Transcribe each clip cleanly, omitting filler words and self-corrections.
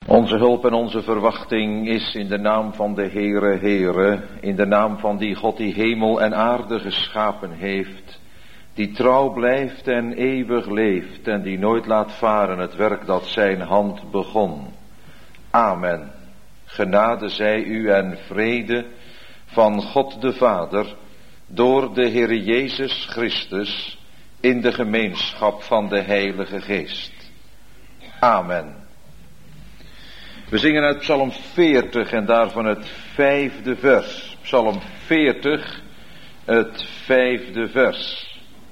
Onze hulp en onze verwachting is in de naam van de Heere, in de naam van die God die hemel en aarde geschapen heeft, die trouw blijft en eeuwig leeft en die nooit laat varen het werk dat zijn hand begon. Amen. Genade zij u en vrede van God de Vader door de Heere Jezus Christus in de gemeenschap van de Heilige Geest. Amen. We zingen uit Psalm 40 en daarvan het 5e vers. Psalm 40, het 5e vers.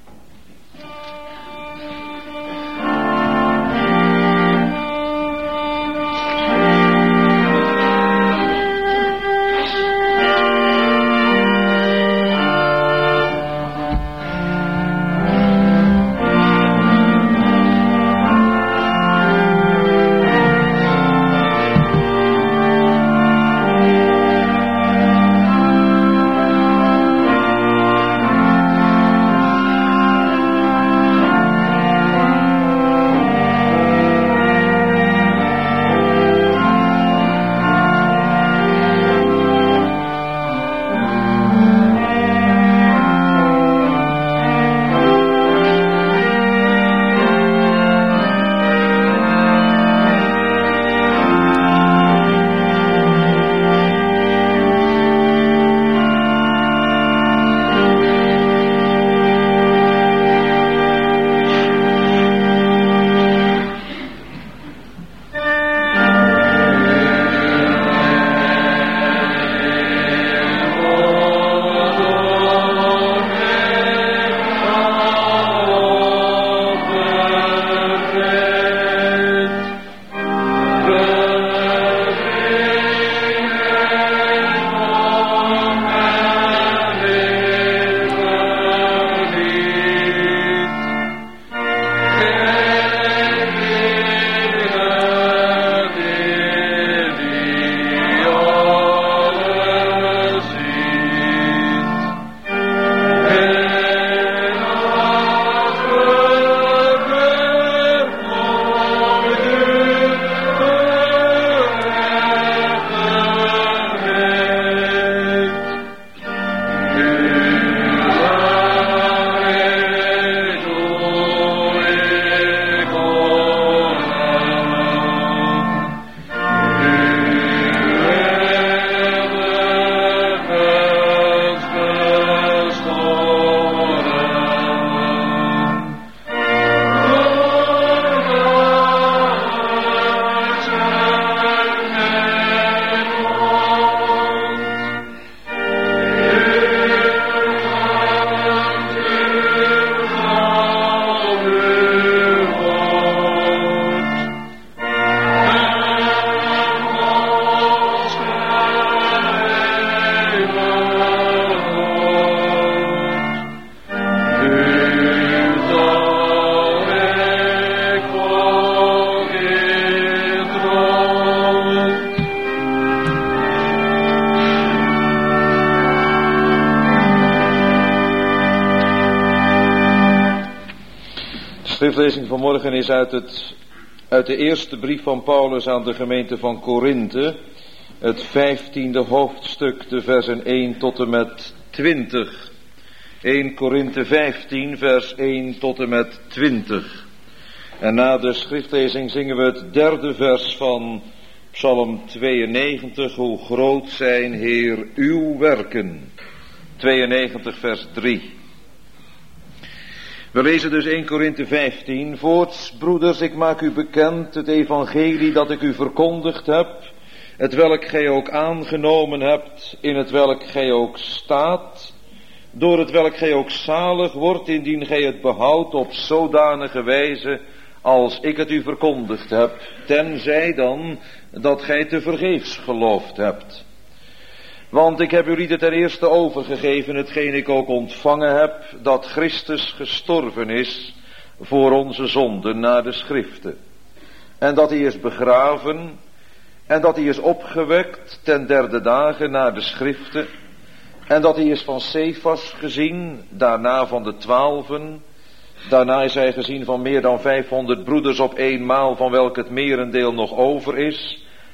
De schriftlezing vanmorgen is uit de eerste brief van Paulus aan de gemeente van Korinthe, het 15e hoofdstuk, de versen 1 tot en met 20. 1 Korinthe 15, vers 1 tot en met 20. En na de schriftlezing zingen we het 3e vers van Psalm 92, hoe groot zijn, Heer, uw werken. 92, vers 3. We lezen dus 1 Korinthe 15. Voorts, broeders, ik maak u bekend het evangelie dat ik u verkondigd heb, het welk gij ook aangenomen hebt, in het welk gij ook staat, door het welk gij ook zalig wordt, indien gij het behoudt op zodanige wijze als ik het u verkondigd heb, tenzij dan dat gij te vergeefs geloofd hebt. Want ik heb u lieden ten eerste overgegeven, hetgeen ik ook ontvangen heb, dat Christus gestorven is voor onze zonden naar de schriften. En dat hij is begraven, en dat hij is opgewekt ten 3e dagen naar de schriften. En dat hij is van Cephas gezien, daarna van de 12. Daarna is hij gezien van meer dan 500 broeders op eenmaal, van welk het merendeel nog over is.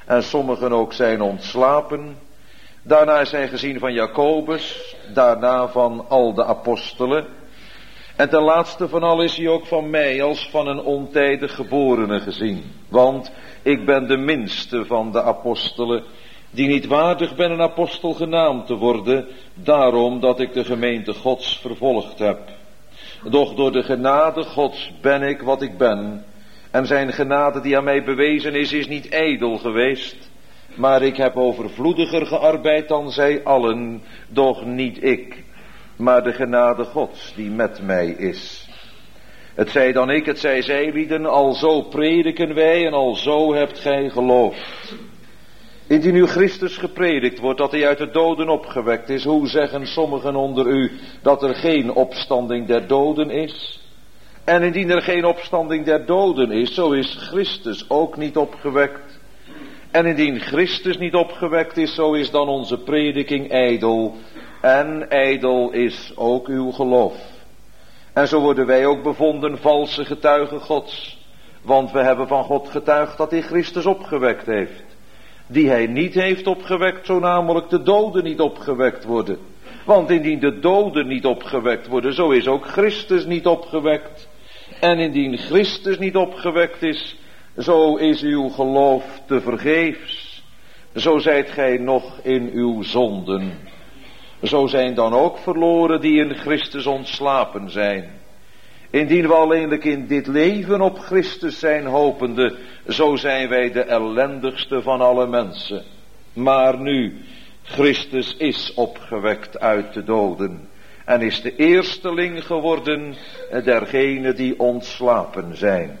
en sommigen ook zijn ontslapen. Daarna is hij gezien van Jacobus, daarna van al de apostelen. En ten laatste van al is hij ook van mij als van een ontijdig geborene gezien. Want ik ben de minste van de apostelen, die niet waardig ben een apostel genaamd te worden, daarom dat ik de gemeente Gods vervolgd heb. Doch door de genade Gods ben ik wat ik ben. En zijn genade die aan mij bewezen is niet ijdel geweest. Maar ik heb overvloediger gearbeid dan zij allen, doch niet ik, maar de genade Gods die met mij is. Het zij dan ik, het zij zij lieden, alzo prediken wij en alzo hebt gij geloofd. Indien nu Christus gepredikt wordt dat hij uit de doden opgewekt is, hoe zeggen sommigen onder u dat er geen opstanding der doden is? En indien er geen opstanding der doden is, zo is Christus ook niet opgewekt. En indien Christus niet opgewekt is, zo is dan onze prediking ijdel. En ijdel is ook uw geloof. En zo worden wij ook bevonden valse getuigen Gods. Want we hebben van God getuigd dat hij Christus opgewekt heeft. Die hij niet heeft opgewekt, zo namelijk de doden niet opgewekt worden. Want indien de doden niet opgewekt worden, zo is ook Christus niet opgewekt. En indien Christus niet opgewekt is, zo is uw geloof tevergeefs. Zo zijt gij nog in uw zonden. Zo zijn dan ook verloren die in Christus ontslapen zijn. Indien we alleenlijk in dit leven op Christus zijn hopende, zo zijn wij de ellendigste van alle mensen. Maar nu, Christus is opgewekt uit de doden en is de eersteling geworden dergenen die ontslapen zijn.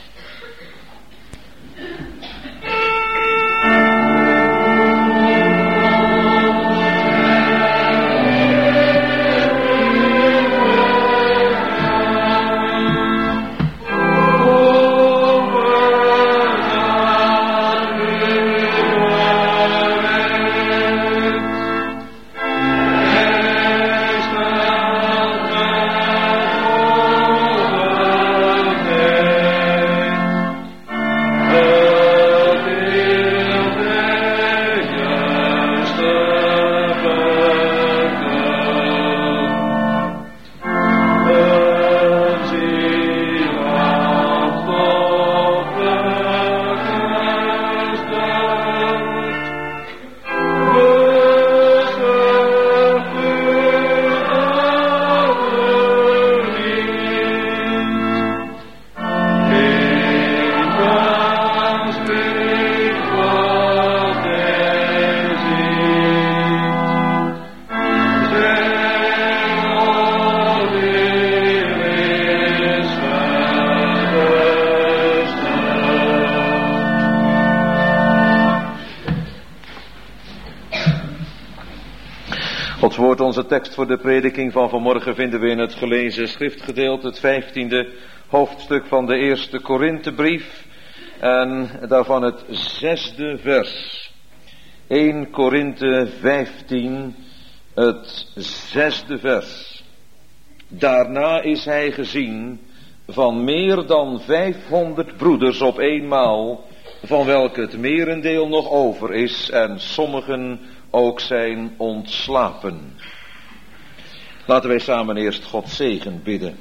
Gods woord, onze tekst voor de prediking van vanmorgen vinden we in het gelezen schriftgedeelte, het 15e hoofdstuk van de eerste Korinthebrief en daarvan het 6e vers. 1 Korinthe 15, het 6e vers. Daarna is hij gezien van meer dan 500 broeders op eenmaal, van welke het merendeel nog over is en sommigen ook zijn ontslapen. Laten wij samen eerst Gods zegen bidden.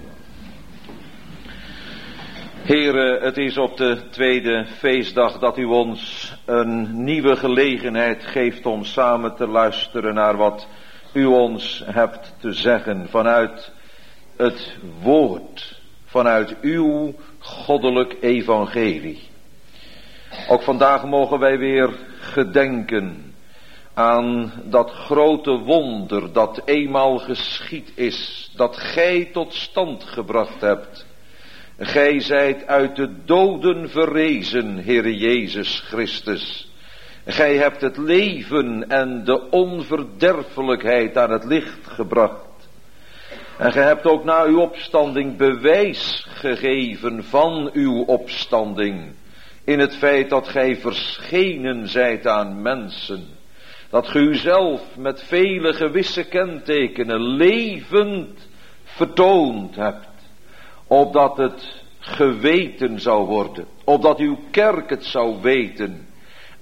Heere, het is op de tweede feestdag dat u ons een nieuwe gelegenheid geeft om samen te luisteren naar wat u ons hebt te zeggen vanuit het woord, vanuit uw goddelijk evangelie. Ook vandaag mogen wij weer gedenken aan dat grote wonder dat eenmaal geschied is, dat gij tot stand gebracht hebt. Gij zijt uit de doden verrezen, Heere Jezus Christus. Gij hebt het leven en de onverderfelijkheid aan het licht gebracht. En gij hebt ook na uw opstanding bewijs gegeven van uw opstanding, in het feit dat gij verschenen zijt aan mensen. Dat ge uzelf met vele gewisse kentekenen levend vertoond hebt. Opdat het geweten zou worden. Opdat uw kerk het zou weten.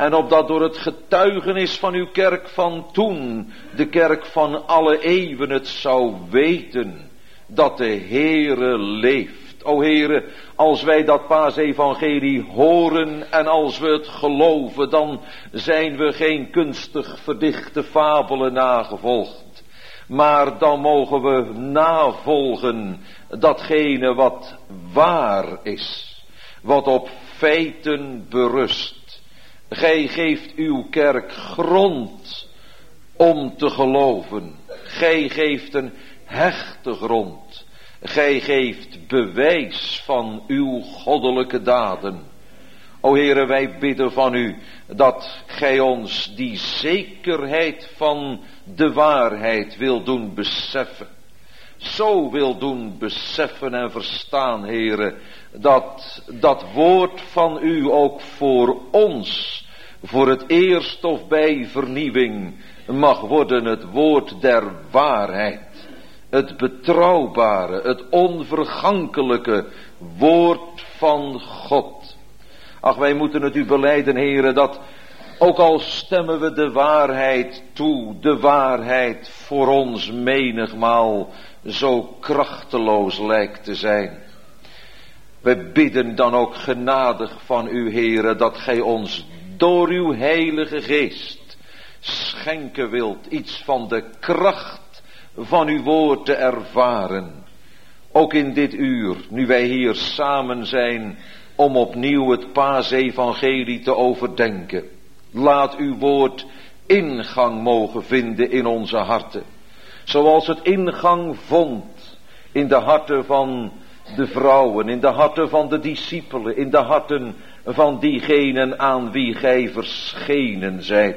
En opdat door het getuigenis van uw kerk van toen, de kerk van alle eeuwen het zou weten, dat de Heere leeft. O Heere, als wij dat paasevangelie horen en als we het geloven, dan zijn we geen kunstig verdichte fabelen nagevolgd. Maar dan mogen we navolgen datgene wat waar is, wat op feiten berust. Gij geeft uw kerk grond om te geloven. Gij geeft een hechte grond. Gij geeft bewijs van uw goddelijke daden. O Heere, wij bidden van u dat gij ons die zekerheid van de waarheid wil doen beseffen. Zo wil doen beseffen en verstaan, Heere, dat dat woord van u ook voor ons, voor het eerst of bij vernieuwing, mag worden het woord der waarheid. Het betrouwbare, het onvergankelijke woord van God. Ach, wij moeten het u belijden, Heere, dat ook al stemmen we de waarheid toe, de waarheid voor ons menigmaal zo krachteloos lijkt te zijn. We bidden dan ook genadig van u, Heere, dat gij ons door uw heilige geest schenken wilt iets van de kracht van uw woord te ervaren. Ook in dit uur, nu wij hier samen zijn om opnieuw het paasevangelie te overdenken. Laat uw woord ingang mogen vinden in onze harten. Zoals het ingang vond in de harten van de vrouwen, in de harten van de discipelen, in de harten van diegenen aan wie gij verschenen zijt.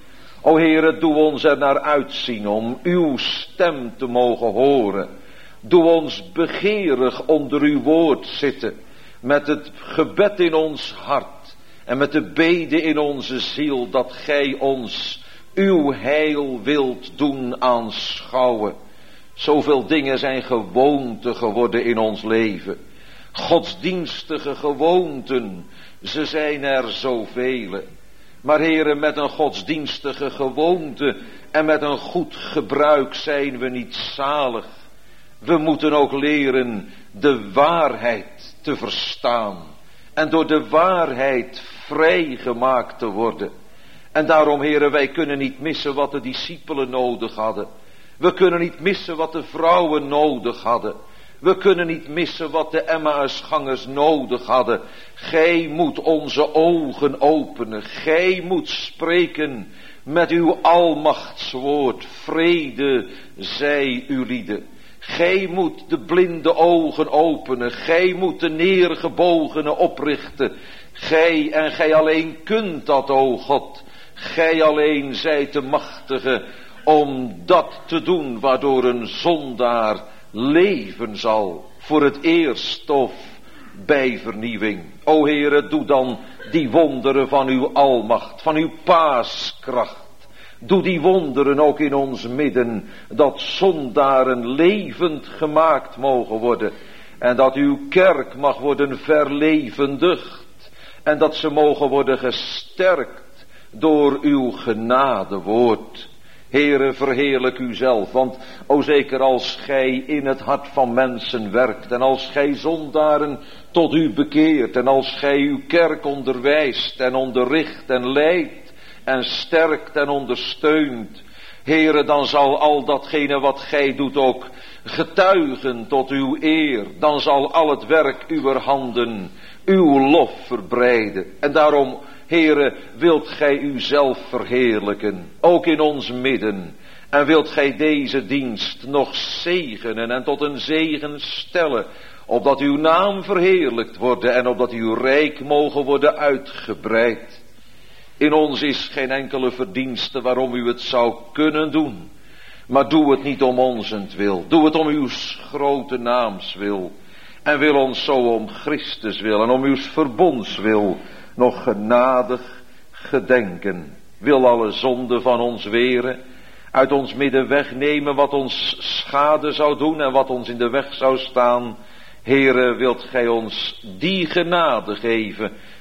O Heere, doe ons er naar uitzien om uw stem te mogen horen. Doe ons begeerig onder uw woord zitten, met het gebed in ons hart en met de bede in onze ziel, dat gij ons uw heil wilt doen aanschouwen. Zoveel dingen zijn gewoonte geworden in ons leven. Godsdienstige gewoonten, ze zijn er zoveel. Maar Heere, met een godsdienstige gewoonte en met een goed gebruik zijn we niet zalig. We moeten ook leren de waarheid te verstaan en door de waarheid vrijgemaakt te worden. En daarom, Heere, wij kunnen niet missen wat de discipelen nodig hadden. We kunnen niet missen wat de vrouwen nodig hadden. We kunnen niet missen wat de Emmausgangers nodig hadden. Gij moet onze ogen openen. Gij moet spreken met uw almachtswoord. Vrede zij uw lieden. Gij moet de blinde ogen openen. Gij moet de neergebogenen oprichten. Gij en gij alleen kunt dat, o God. Gij alleen zijt de machtige om dat te doen waardoor een zondaar leven zal, voor het eerst of bij vernieuwing. O Heere, doe dan die wonderen van uw almacht, van uw paaskracht. Doe die wonderen ook in ons midden, dat zondaren levend gemaakt mogen worden. En dat uw kerk mag worden verlevendigd. En dat ze mogen worden gesterkt door uw genadewoord. Heere, verheerlijk uzelf, want o zeker als gij in het hart van mensen werkt en als gij zondaren tot u bekeert en als gij uw kerk onderwijst en onderricht en leidt en sterkt en ondersteunt, Heere, dan zal al datgene wat gij doet ook getuigen tot uw eer. Dan zal al het werk uwer handen uw lof verbreiden. En daarom, Heere, wilt gij uzelf verheerlijken, ook in ons midden. En wilt gij deze dienst nog zegenen en tot een zegen stellen, opdat uw naam verheerlijkt worden en opdat uw rijk mogen worden uitgebreid. In ons is geen enkele verdienste waarom u het zou kunnen doen. Maar doe het niet om onzentwil. Doe het om uw grote naamswil. En wil ons zo om Christus wil en om uw verbondswil nog genadig gedenken. Wil alle zonde van ons weren. Uit ons midden wegnemen wat ons schade zou doen en wat ons in de weg zou staan. Heere, wilt gij ons die genade geven,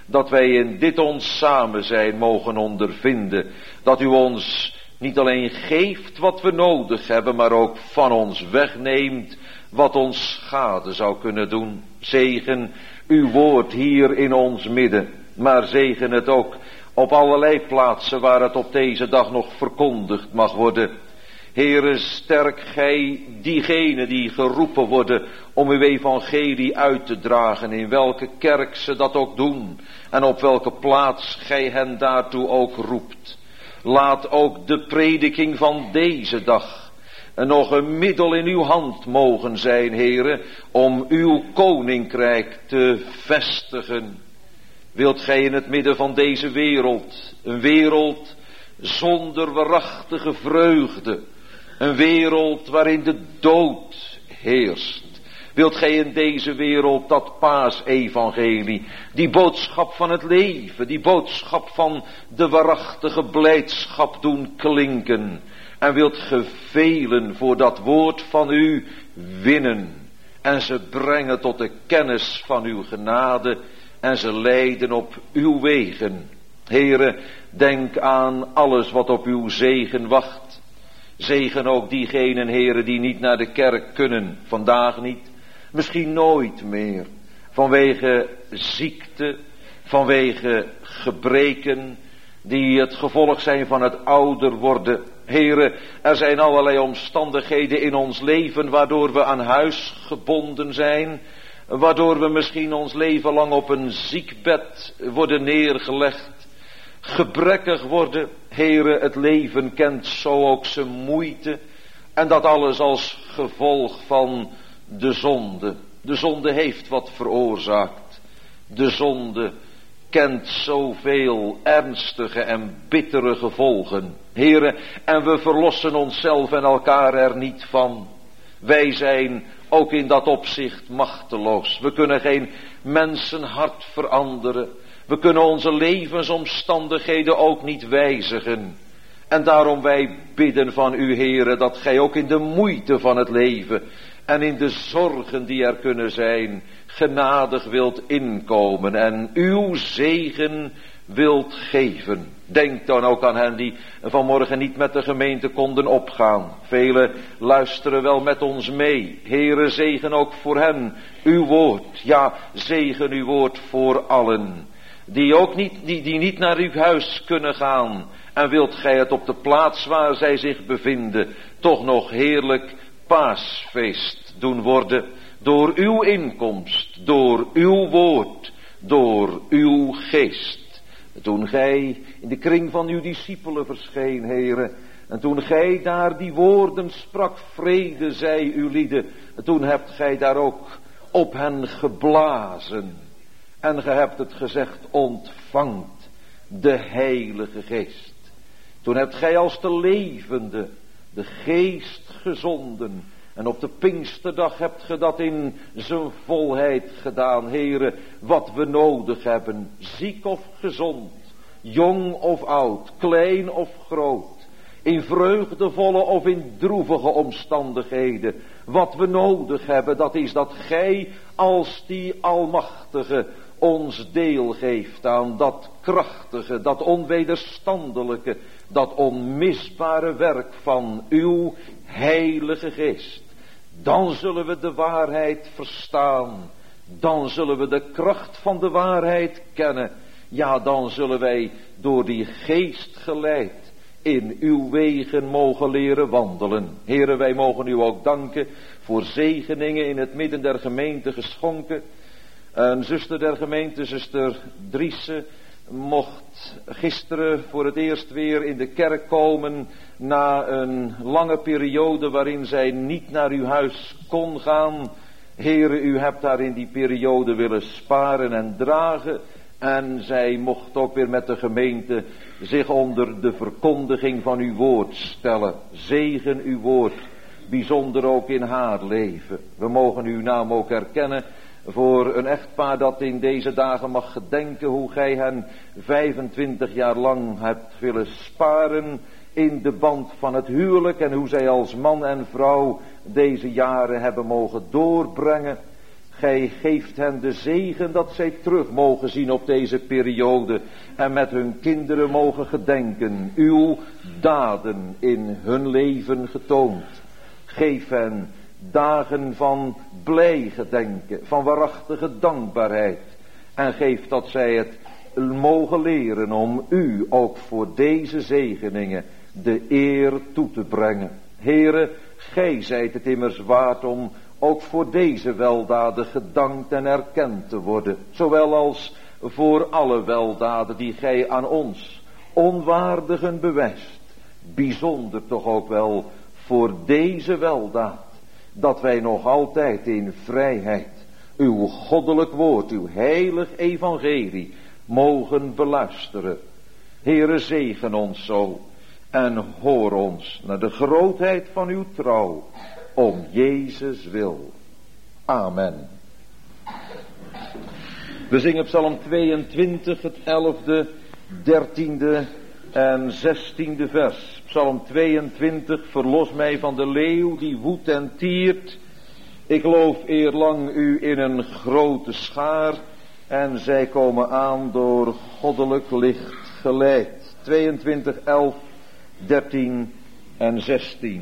dat wij in dit ons samen zijn mogen ondervinden. Dat u ons niet alleen geeft wat we nodig hebben, maar ook van ons wegneemt wat ons schade zou kunnen doen. Zegen uw woord hier in ons midden, maar zegen het ook op allerlei plaatsen waar het op deze dag nog verkondigd mag worden. Heere, sterk gij diegenen die geroepen worden om uw evangelie uit te dragen, in welke kerk ze dat ook doen en op welke plaats gij hen daartoe ook roept. Laat ook de prediking van deze dag nog een middel in uw hand mogen zijn, Heere, om uw koninkrijk te vestigen. Wilt gij in het midden van deze wereld, een wereld zonder waarachtige vreugde, een wereld waarin de dood heerst, wilt gij in deze wereld dat paasevangelie, die boodschap van het leven, die boodschap van de waarachtige blijdschap doen klinken, en wilt ge velen voor dat woord van u winnen en ze brengen tot de kennis van uw genade en ze leiden op uw wegen. Heere, denk aan alles wat op uw zegen wacht. Zegen ook diegenen, Heere, die niet naar de kerk kunnen, vandaag niet, misschien nooit meer, vanwege ziekte, vanwege gebreken, die het gevolg zijn van het ouder worden. Heere, er zijn allerlei omstandigheden in ons leven waardoor we aan huis gebonden zijn, waardoor we misschien ons leven lang op een ziekbed worden neergelegd, gebrekkig worden. Heere, het leven kent zo ook zijn moeite, en dat alles als gevolg van de zonde. De zonde heeft wat veroorzaakt. De zonde kent zoveel ernstige en bittere gevolgen. Heere, en we verlossen onszelf en elkaar er niet van. Wij zijn ook in dat opzicht machteloos. We kunnen geen mensenhart veranderen. We kunnen onze levensomstandigheden ook niet wijzigen. En daarom wij bidden van u, Heere, dat gij ook in de moeite van het leven en in de zorgen die er kunnen zijn, genadig wilt inkomen en uw zegen wilt geven. Denk dan ook aan hen die vanmorgen niet met de gemeente konden opgaan. Velen luisteren wel met ons mee. Heere, zegen ook voor hen uw woord. Ja, zegen uw woord voor allen. Die ook die niet naar uw huis kunnen gaan. En wilt gij het op de plaats waar zij zich bevinden toch nog heerlijk paasfeest doen worden. Door uw inkomst, door uw woord, door uw geest. Toen gij in de kring van uw discipelen verscheen, Heere, en toen gij daar die woorden sprak, vrede zij uw lieden, toen hebt gij daar ook op hen geblazen. En gij hebt het gezegd, ontvangt de Heilige Geest. Toen hebt gij als de levende de Geest gezonden. En op de Pinksterdag hebt ge dat in zijn volheid gedaan, Heere, wat we nodig hebben. Ziek of gezond, jong of oud, klein of groot. In vreugdevolle of in droevige omstandigheden. Wat we nodig hebben, dat is dat gij als die Almachtige ons deel geeft aan dat krachtige, dat onwederstandelijke, dat onmisbare werk van uw Heilige Geest. Dan zullen we de waarheid verstaan. Dan zullen we de kracht van de waarheid kennen. Ja, dan zullen wij door die Geest geleid in uw wegen mogen leren wandelen. Heere, wij mogen u ook danken voor zegeningen in het midden der gemeente geschonken. Een zuster der gemeente, zuster Driesse, mocht gisteren voor het eerst weer in de kerk komen na een lange periode waarin zij niet naar uw huis kon gaan. Heere, u hebt haar in die periode willen sparen en dragen. En zij mocht ook weer met de gemeente zich onder de verkondiging van uw woord stellen. Zegen uw woord, bijzonder ook in haar leven. We mogen uw naam ook erkennen voor een echtpaar dat in deze dagen mag gedenken hoe gij hen 25 jaar lang hebt willen sparen in de band van het huwelijk en hoe zij als man en vrouw deze jaren hebben mogen doorbrengen. Gij geeft hen de zegen dat zij terug mogen zien op deze periode en met hun kinderen mogen gedenken, uw daden in hun leven getoond. Geef hen dagen van blij gedenken, van waarachtige dankbaarheid. En geef dat zij het mogen leren om u ook voor deze zegeningen de eer toe te brengen. Heere, gij zijt het immers waard om ook voor deze weldaden gedankt en erkend te worden. Zowel als voor alle weldaden die gij aan ons onwaardigen bewijst. Bijzonder toch ook wel voor deze weldaad. Dat wij nog altijd in vrijheid uw goddelijk woord, uw heilig evangelie mogen beluisteren. Heere, zegen ons zo en hoor ons naar de grootheid van uw trouw, om Jezus wil. Amen. We zingen Psalm 22, het 11e, 13e en 16e vers. Psalm 22, verlos mij van de leeuw die woedt en tiert. Ik loof eerlang u in een grote schaar en zij komen aan door goddelijk licht geleid. 22, 11, 13 en 16.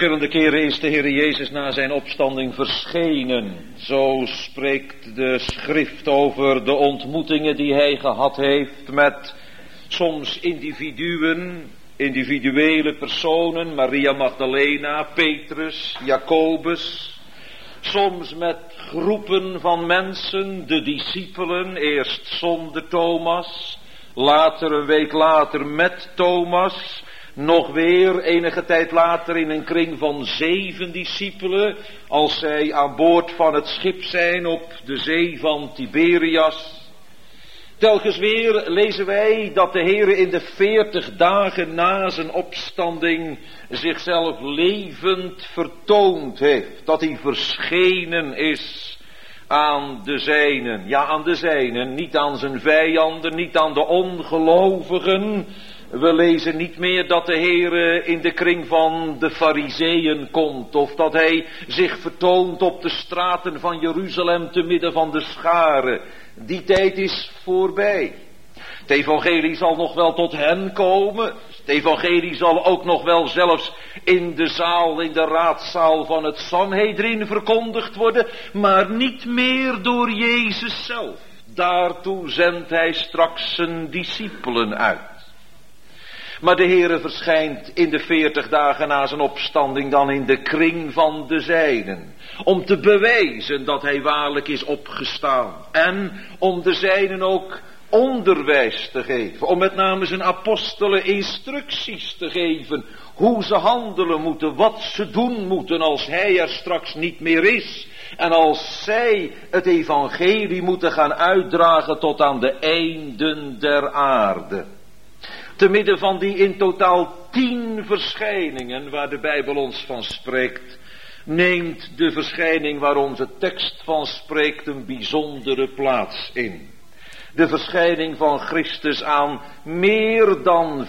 Verschillende keren is de Heer Jezus na zijn opstanding verschenen. Zo spreekt de schrift over de ontmoetingen die hij gehad heeft met soms individuele personen, Maria Magdalena, Petrus, Jacobus. Soms met groepen van mensen, de discipelen, eerst zonder Thomas, later een week later met Thomas. Nog weer enige tijd later in een kring van 7 discipelen, als zij aan boord van het schip zijn op de zee van Tiberias. Telkens weer lezen wij dat de Heere in de 40 dagen na zijn opstanding zichzelf levend vertoond heeft. Dat hij verschenen is aan de zijnen. Ja, aan de zijnen, niet aan zijn vijanden, niet aan de ongelovigen. We lezen niet meer dat de Heere in de kring van de Farizeeën komt, of dat hij zich vertoont op de straten van Jeruzalem te midden van de scharen. Die tijd is voorbij. Het evangelie zal nog wel tot hen komen. Het evangelie zal ook nog wel zelfs in de raadzaal van het Sanhedrin verkondigd worden, maar niet meer door Jezus zelf. Daartoe zendt hij straks zijn discipelen uit. Maar de Heere verschijnt in de 40 dagen na zijn opstanding dan in de kring van de zijnen. Om te bewijzen dat hij waarlijk is opgestaan. En om de zijnen ook onderwijs te geven. Om met name zijn apostelen instructies te geven. Hoe ze handelen moeten, wat ze doen moeten als hij er straks niet meer is. En als zij het evangelie moeten gaan uitdragen tot aan de einden der aarde. Te midden van die in totaal 10 verschijningen waar de Bijbel ons van spreekt, neemt de verschijning waar onze tekst van spreekt een bijzondere plaats in. De verschijning van Christus aan meer dan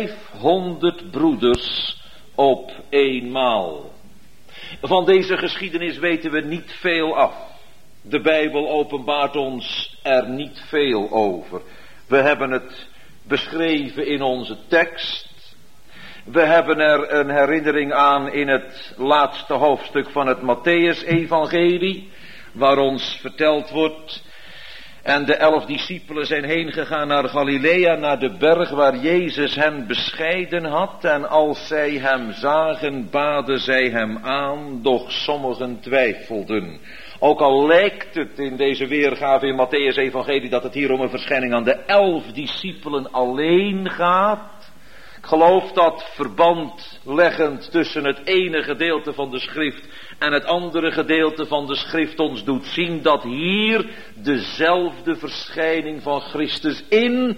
500 broeders op eenmaal. Van deze geschiedenis weten we niet veel af. De Bijbel openbaart ons er niet veel over. We hebben het beschreven in onze tekst. We hebben er een herinnering aan in het laatste hoofdstuk van het Mattheüs-evangelie, waar ons verteld wordt: en de 11 discipelen zijn heen gegaan naar Galilea, naar de berg waar Jezus hen bescheiden had. En als zij hem zagen, baden zij hem aan, doch sommigen twijfelden. Ook al lijkt het in deze weergave in Mattheüs-evangelie dat het hier om een verschijning aan de 11 discipelen alleen gaat. Ik geloof dat verband leggend tussen het ene gedeelte van de schrift en het andere gedeelte van de schrift ons doet zien dat hier dezelfde verschijning van Christus in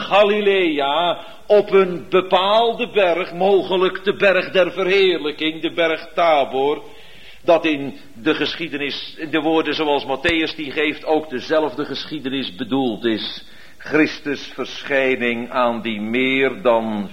Galilea op een bepaalde berg, mogelijk de berg der verheerlijking, de berg Tabor, dat in de geschiedenis, in de woorden zoals Mattheüs die geeft, ook dezelfde geschiedenis bedoeld is. Christus verschijning aan die meer dan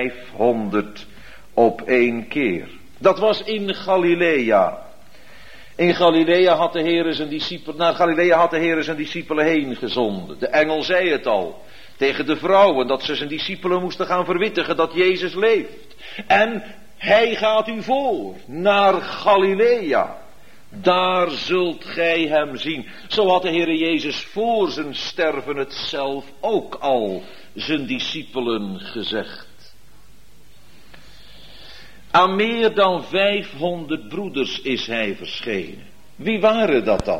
500 op 1 keer. Dat was in Galilea. In Galilea had de Heer zijn discipelen, naar Galilea had de Heer zijn discipelen heen gezonden. De engel zei het al tegen de vrouwen, dat ze zijn discipelen moesten gaan verwittigen dat Jezus leeft. En hij gaat u voor naar Galilea. Daar zult gij hem zien. Zo had de Heer Jezus voor zijn sterven het zelf ook al zijn discipelen gezegd. Aan meer dan 500 broeders is hij verschenen. Wie waren dat dan?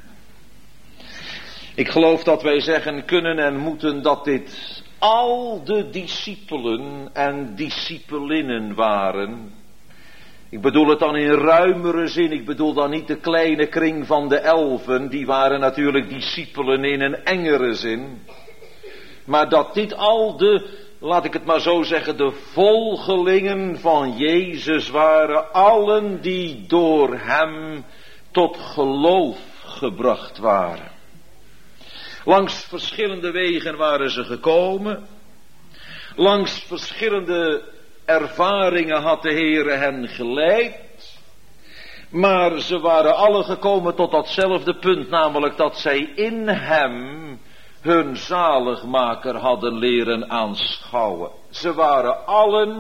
Ik geloof dat wij zeggen kunnen en moeten dat dit al de discipelen en discipelinnen waren. Ik bedoel het dan in ruimere zin, ik bedoel dan niet de kleine kring van de 11, die waren natuurlijk discipelen in een engere zin. Maar dat dit al de, laat ik het maar zo zeggen, de volgelingen van Jezus waren, allen die door hem tot geloof gebracht waren. Langs verschillende wegen waren ze gekomen, langs verschillende ervaringen had de Heere hen geleid, maar ze waren alle gekomen tot datzelfde punt, namelijk dat zij in hem hun zaligmaker hadden leren aanschouwen. Ze waren allen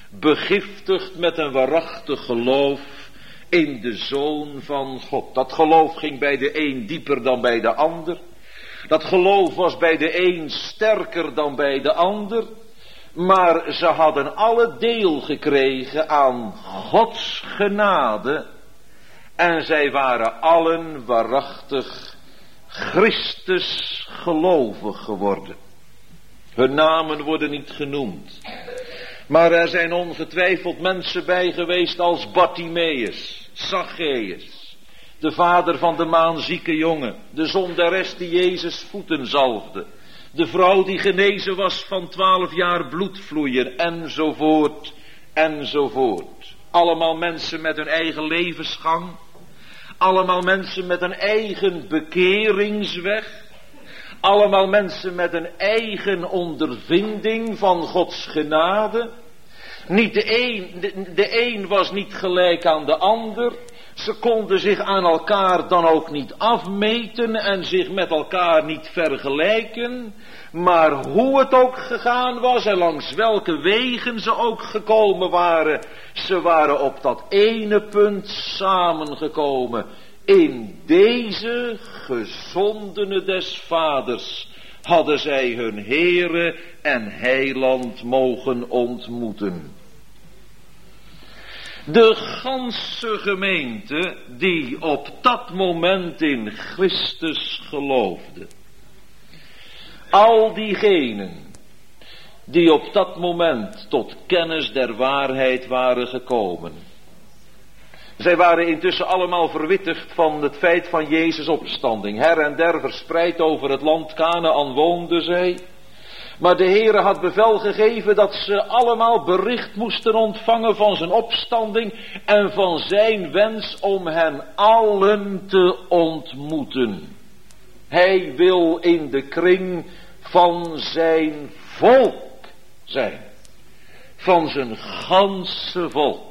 begiftigd met een waarachtig geloof in de Zoon van God. Dat geloof ging bij de een dieper dan bij de ander. Dat geloof was bij de een sterker dan bij de ander. Maar ze hadden alle deel gekregen aan Gods genade. En zij waren allen waarachtig Christus gelovig geworden. Hun namen worden niet genoemd. Maar er zijn ongetwijfeld mensen bij geweest als Bartimeus, Zacchaeus, de vader van de maanzieke jongen, de zondares die Jezus voeten zalfde, de vrouw die genezen was van 12 jaar bloedvloeien, enzovoort, enzovoort. Allemaal mensen met hun eigen levensgang, allemaal mensen met een eigen bekeringsweg, allemaal mensen met een eigen ondervinding van Gods genade. Niet de een was niet gelijk aan de ander. Ze konden zich aan elkaar dan ook niet afmeten en zich met elkaar niet vergelijken. Maar hoe het ook gegaan was en langs welke wegen ze ook gekomen waren, ze waren op dat ene punt samengekomen. In deze gezondene des Vaders hadden zij hun Heere en Heiland mogen ontmoeten. De ganse gemeente die op dat moment in Christus geloofde. Al diegenen die op dat moment tot kennis der waarheid waren gekomen. Zij waren intussen allemaal verwittigd van het feit van Jezus' opstanding. Her en der verspreid over het land Kanaän woonden zij. Maar de Heere had bevel gegeven dat ze allemaal bericht moesten ontvangen van zijn opstanding en van zijn wens om hen allen te ontmoeten. Hij wil in de kring van zijn volk zijn. Van zijn ganse volk.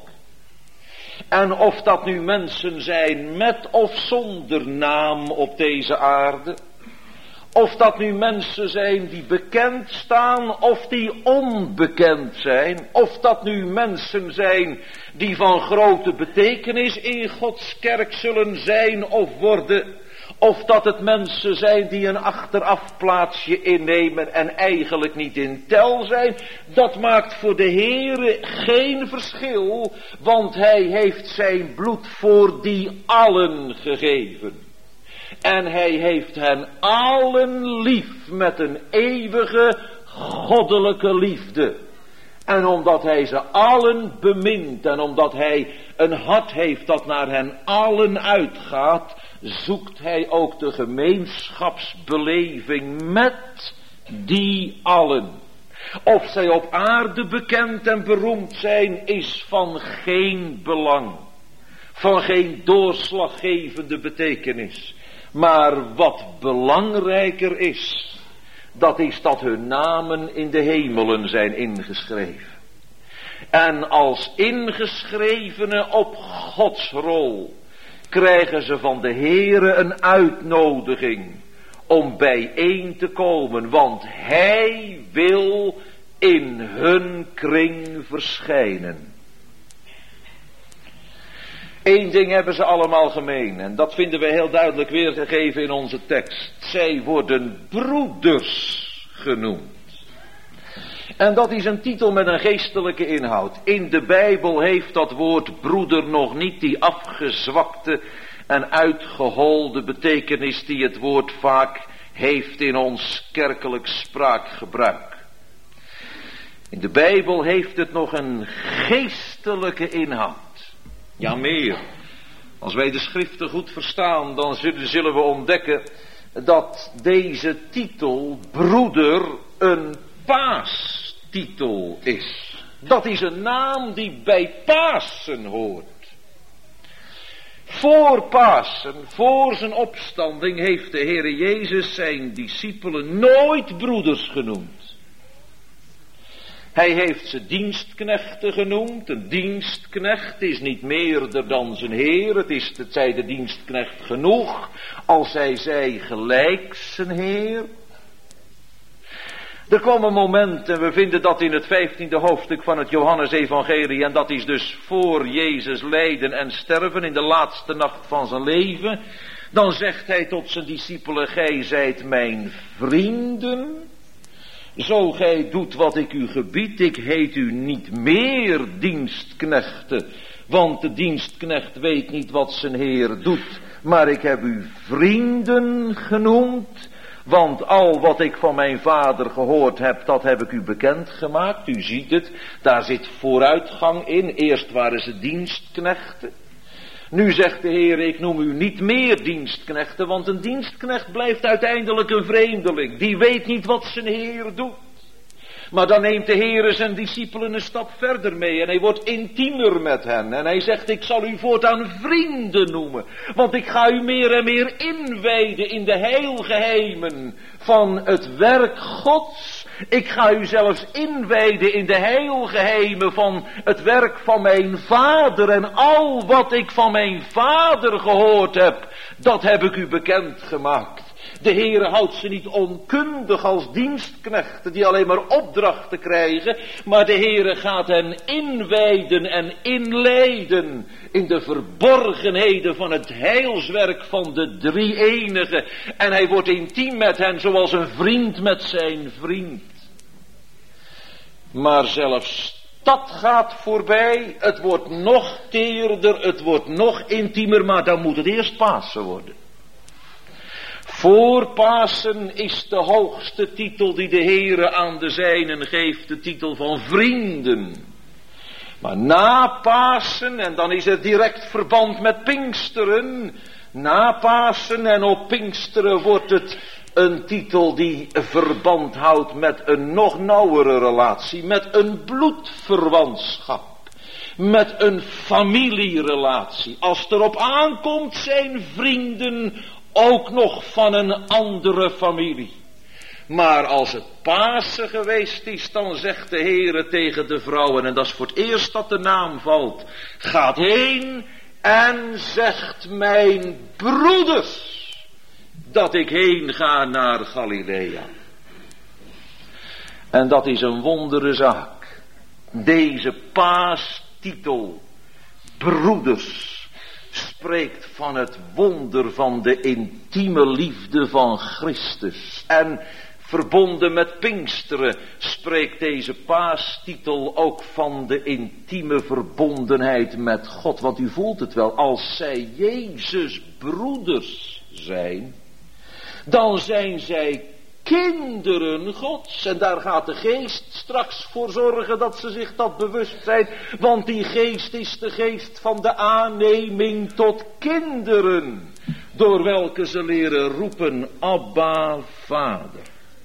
En of dat nu mensen zijn met of zonder naam op deze aarde. Of dat nu mensen zijn die bekend staan of die onbekend zijn. Of dat nu mensen zijn die van grote betekenis in Gods kerk zullen zijn of worden. Of dat het mensen zijn die een achterafplaatsje innemen en eigenlijk niet in tel zijn. Dat maakt voor de Heere geen verschil. Want hij heeft zijn bloed voor die allen gegeven. En hij heeft hen allen lief met een eeuwige goddelijke liefde. En omdat hij ze allen bemint en omdat hij een hart heeft dat naar hen allen uitgaat, zoekt hij ook de gemeenschapsbeleving met die allen. Of zij op aarde bekend en beroemd zijn, is van geen belang. Van geen doorslaggevende betekenis. Maar wat belangrijker is, dat is dat hun namen in de hemelen zijn ingeschreven. En als ingeschrevenen op Gods rol krijgen ze van de Heere een uitnodiging om bijeen te komen, want hij wil in hun kring verschijnen. Eén ding hebben ze allemaal gemeen en dat vinden we heel duidelijk weergegeven in onze tekst. Zij worden broeders genoemd. En dat is een titel met een geestelijke inhoud. In de Bijbel heeft dat woord broeder nog niet die afgezwakte en uitgeholde betekenis die het woord vaak heeft in ons kerkelijk spraakgebruik. In de Bijbel heeft het nog een geestelijke inhoud. Ja, meer. Als wij de schriften goed verstaan, dan zullen we ontdekken dat deze titel broeder een paastitel is. Dat is een naam die bij Pasen hoort. Voor Pasen, voor zijn opstanding, heeft de Heere Jezus zijn discipelen nooit broeders genoemd. Hij heeft ze dienstknechten genoemd. Een dienstknecht is niet meerder dan zijn Heer. Het zij de dienstknecht genoeg als hij zij gelijk zijn Heer. Er kwam een moment, en we vinden dat in het 15e hoofdstuk van het Johannesevangelie, en dat is dus voor Jezus lijden en sterven in de laatste nacht van zijn leven. Dan zegt hij tot zijn discipelen, gij zijt mijn vrienden, zo gij doet wat ik u gebied. Ik heet u niet meer dienstknechten, want de dienstknecht weet niet wat zijn Heer doet. Maar ik heb u vrienden genoemd, want al wat ik van mijn Vader gehoord heb, dat heb ik u bekendgemaakt. U ziet het, daar zit vooruitgang in. Eerst waren ze dienstknechten. Nu zegt de Heer, ik noem u niet meer dienstknechten, want een dienstknecht blijft uiteindelijk een vreemdeling. Die weet niet wat zijn Heer doet. Maar dan neemt de Heer zijn discipelen een stap verder mee en hij wordt intiemer met hen. En hij zegt, ik zal u voortaan vrienden noemen, want ik ga u meer en meer inwijden in de heilgeheimen van het werk Gods. Ik ga u zelfs inwijden in de heilgeheimen van het werk van mijn Vader. En al wat ik van mijn Vader gehoord heb, dat heb ik u bekendgemaakt. De Heere houdt ze niet onkundig als dienstknechten die alleen maar opdrachten krijgen. Maar de Heere gaat hen inwijden en inleiden in de verborgenheden van het heilswerk van de drie-enige. En hij wordt intiem met hen zoals een vriend met zijn vriend. Maar zelfs dat gaat voorbij. Het wordt nog teerder, het wordt nog intiemer, maar dan moet het eerst Pasen worden. Voor Pasen is de hoogste titel die de Heere aan de zijnen geeft, de titel van vrienden. Maar na Pasen, en dan is er direct verband met Pinksteren, na Pasen en op Pinksteren wordt het een titel die verband houdt met een nog nauwere relatie, met een bloedverwantschap, met een familierelatie. Als het erop aankomt zijn vrienden ook nog van een andere familie. Maar als het Pasen geweest is, dan zegt de Heere tegen de vrouwen, en dat is voor het eerst dat de naam valt, gaat heen en zegt mijn broeders dat ik heen ga naar Galilea. En dat is een wondere zaak. Deze paastitel, broeders, spreekt van het wonder van de intieme liefde van Christus. En verbonden met Pinksteren spreekt deze paastitel ook van de intieme verbondenheid met God. Want u voelt het wel, als zij Jezus broeders zijn, dan zijn zij kinderen Gods. En daar gaat de Geest straks voor zorgen dat ze zich dat bewust zijn. Want die Geest is de Geest van de aanneming tot kinderen, door welke ze leren roepen, Abba, Vader.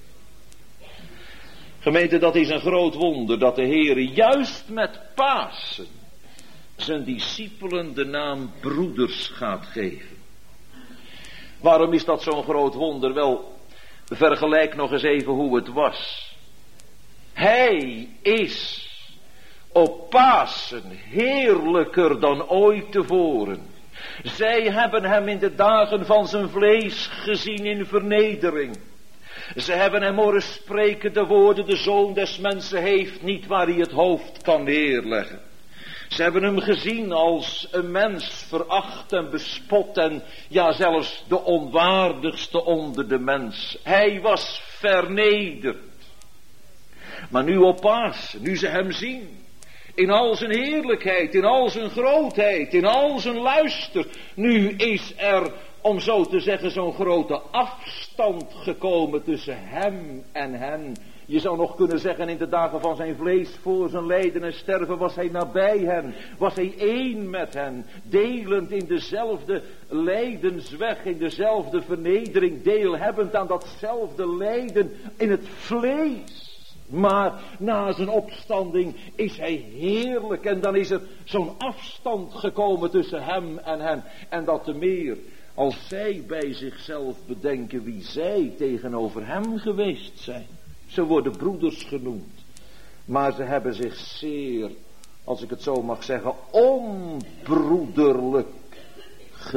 Gemeente, dat is een groot wonder, dat de Heer juist met Pasen zijn discipelen de naam broeders gaat geven. Waarom is dat zo'n groot wonder? Wel, vergelijk nog eens even hoe het was. Hij is op Pasen heerlijker dan ooit tevoren. Zij hebben hem in de dagen van zijn vlees gezien in vernedering. Ze hebben hem horen spreken de woorden, de Zoon des Mensen heeft niet waar hij het hoofd kan neerleggen. Ze hebben hem gezien als een mens veracht en bespot en ja zelfs de onwaardigste onder de mens. Hij was vernederd. Maar nu op Pasen, nu ze hem zien, in al zijn heerlijkheid, in al zijn grootheid, in al zijn luister, nu is er, om zo te zeggen, zo'n grote afstand gekomen tussen hem en hen. Je zou nog kunnen zeggen, in de dagen van zijn vlees, voor zijn lijden en sterven, was hij nabij hen. Was hij één met hen, delend in dezelfde lijdensweg, in dezelfde vernedering, deelhebbend aan datzelfde lijden in het vlees. Maar na zijn opstanding is hij heerlijk en dan is er zo'n afstand gekomen tussen hem en hen. En dat te meer als zij bij zichzelf bedenken wie zij tegenover hem geweest zijn. Ze worden broeders genoemd. Maar ze hebben zich zeer, als ik het zo mag zeggen, onbroederlijk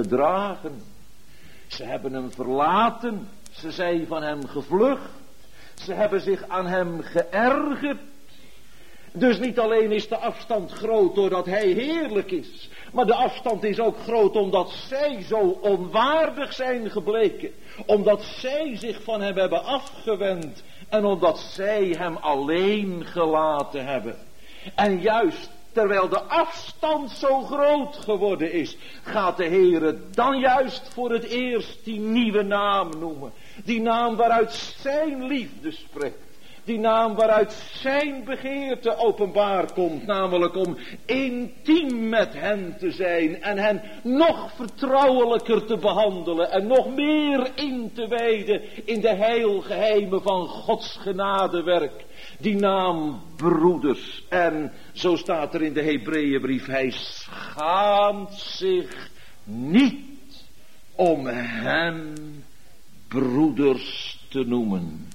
gedragen. Ze hebben hem verlaten. Ze zijn van hem gevlucht. Ze hebben zich aan hem geërgerd. Dus niet alleen is de afstand groot doordat hij heerlijk is, maar de afstand is ook groot omdat zij zo onwaardig zijn gebleken. Omdat zij zich van hem hebben afgewend en omdat zij hem alleen gelaten hebben. En juist terwijl de afstand zo groot geworden is, gaat de Heere dan juist voor het eerst die nieuwe naam noemen. Die naam waaruit zijn liefde spreekt. Die naam waaruit zijn begeerte openbaar komt, namelijk om intiem met hen te zijn en hen nog vertrouwelijker te behandelen en nog meer in te wijden in de heilgeheimen van Gods genadewerk. Die naam broeders. En zo staat er in de Hebreeënbrief, hij schaamt zich niet om hen broeders te noemen.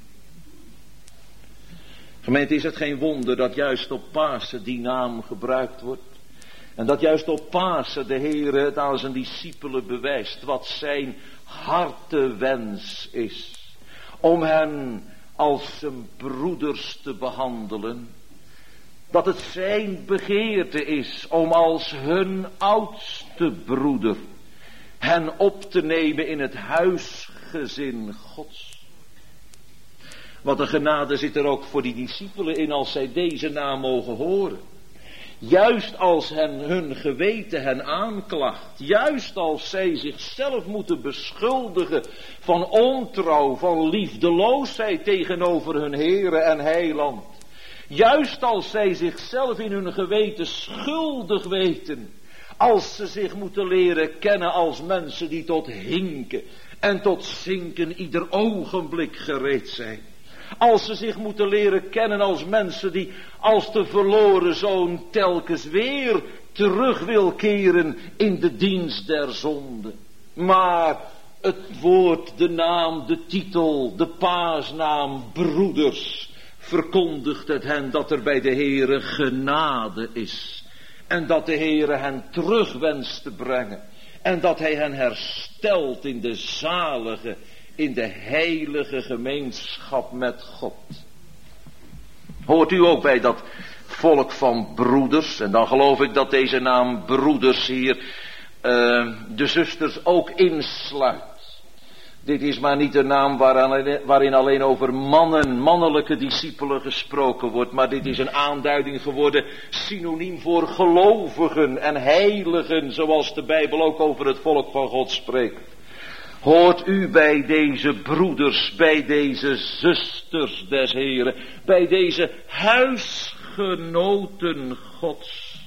Gemeente, is het geen wonder dat juist op Pasen die naam gebruikt wordt? En dat juist op Pasen de Heere het aan zijn discipelen bewijst wat zijn hartewens is. Om hen als zijn broeders te behandelen. Dat het zijn begeerte is om als hun oudste broeder hen op te nemen in het huisgezin Gods. Wat een genade zit er ook voor die discipelen in als zij deze naam mogen horen. Juist als hun geweten hen aanklacht. Juist als zij zichzelf moeten beschuldigen van ontrouw, van liefdeloosheid tegenover hun Heere en Heiland. Juist als zij zichzelf in hun geweten schuldig weten. Als ze zich moeten leren kennen als mensen die tot hinken en tot zinken ieder ogenblik gereed zijn. Als ze zich moeten leren kennen als mensen die als de verloren zoon telkens weer terug wil keren in de dienst der zonde. Maar het woord, de naam, de titel, de paasnaam broeders verkondigt het hen dat er bij de Heere genade is. En dat de Heere hen terug wenst te brengen. En dat hij hen herstelt in de zalige, in de heilige gemeenschap met God. Hoort u ook bij dat volk van broeders? En dan geloof ik dat deze naam broeders hier de zusters ook insluit. Dit is maar niet een naam waarin alleen over mannelijke discipelen gesproken wordt. Maar dit is een aanduiding geworden, synoniem voor gelovigen en heiligen. Zoals de Bijbel ook over het volk van God spreekt. Hoort u bij deze broeders, bij deze zusters des Heren, bij deze huisgenoten Gods.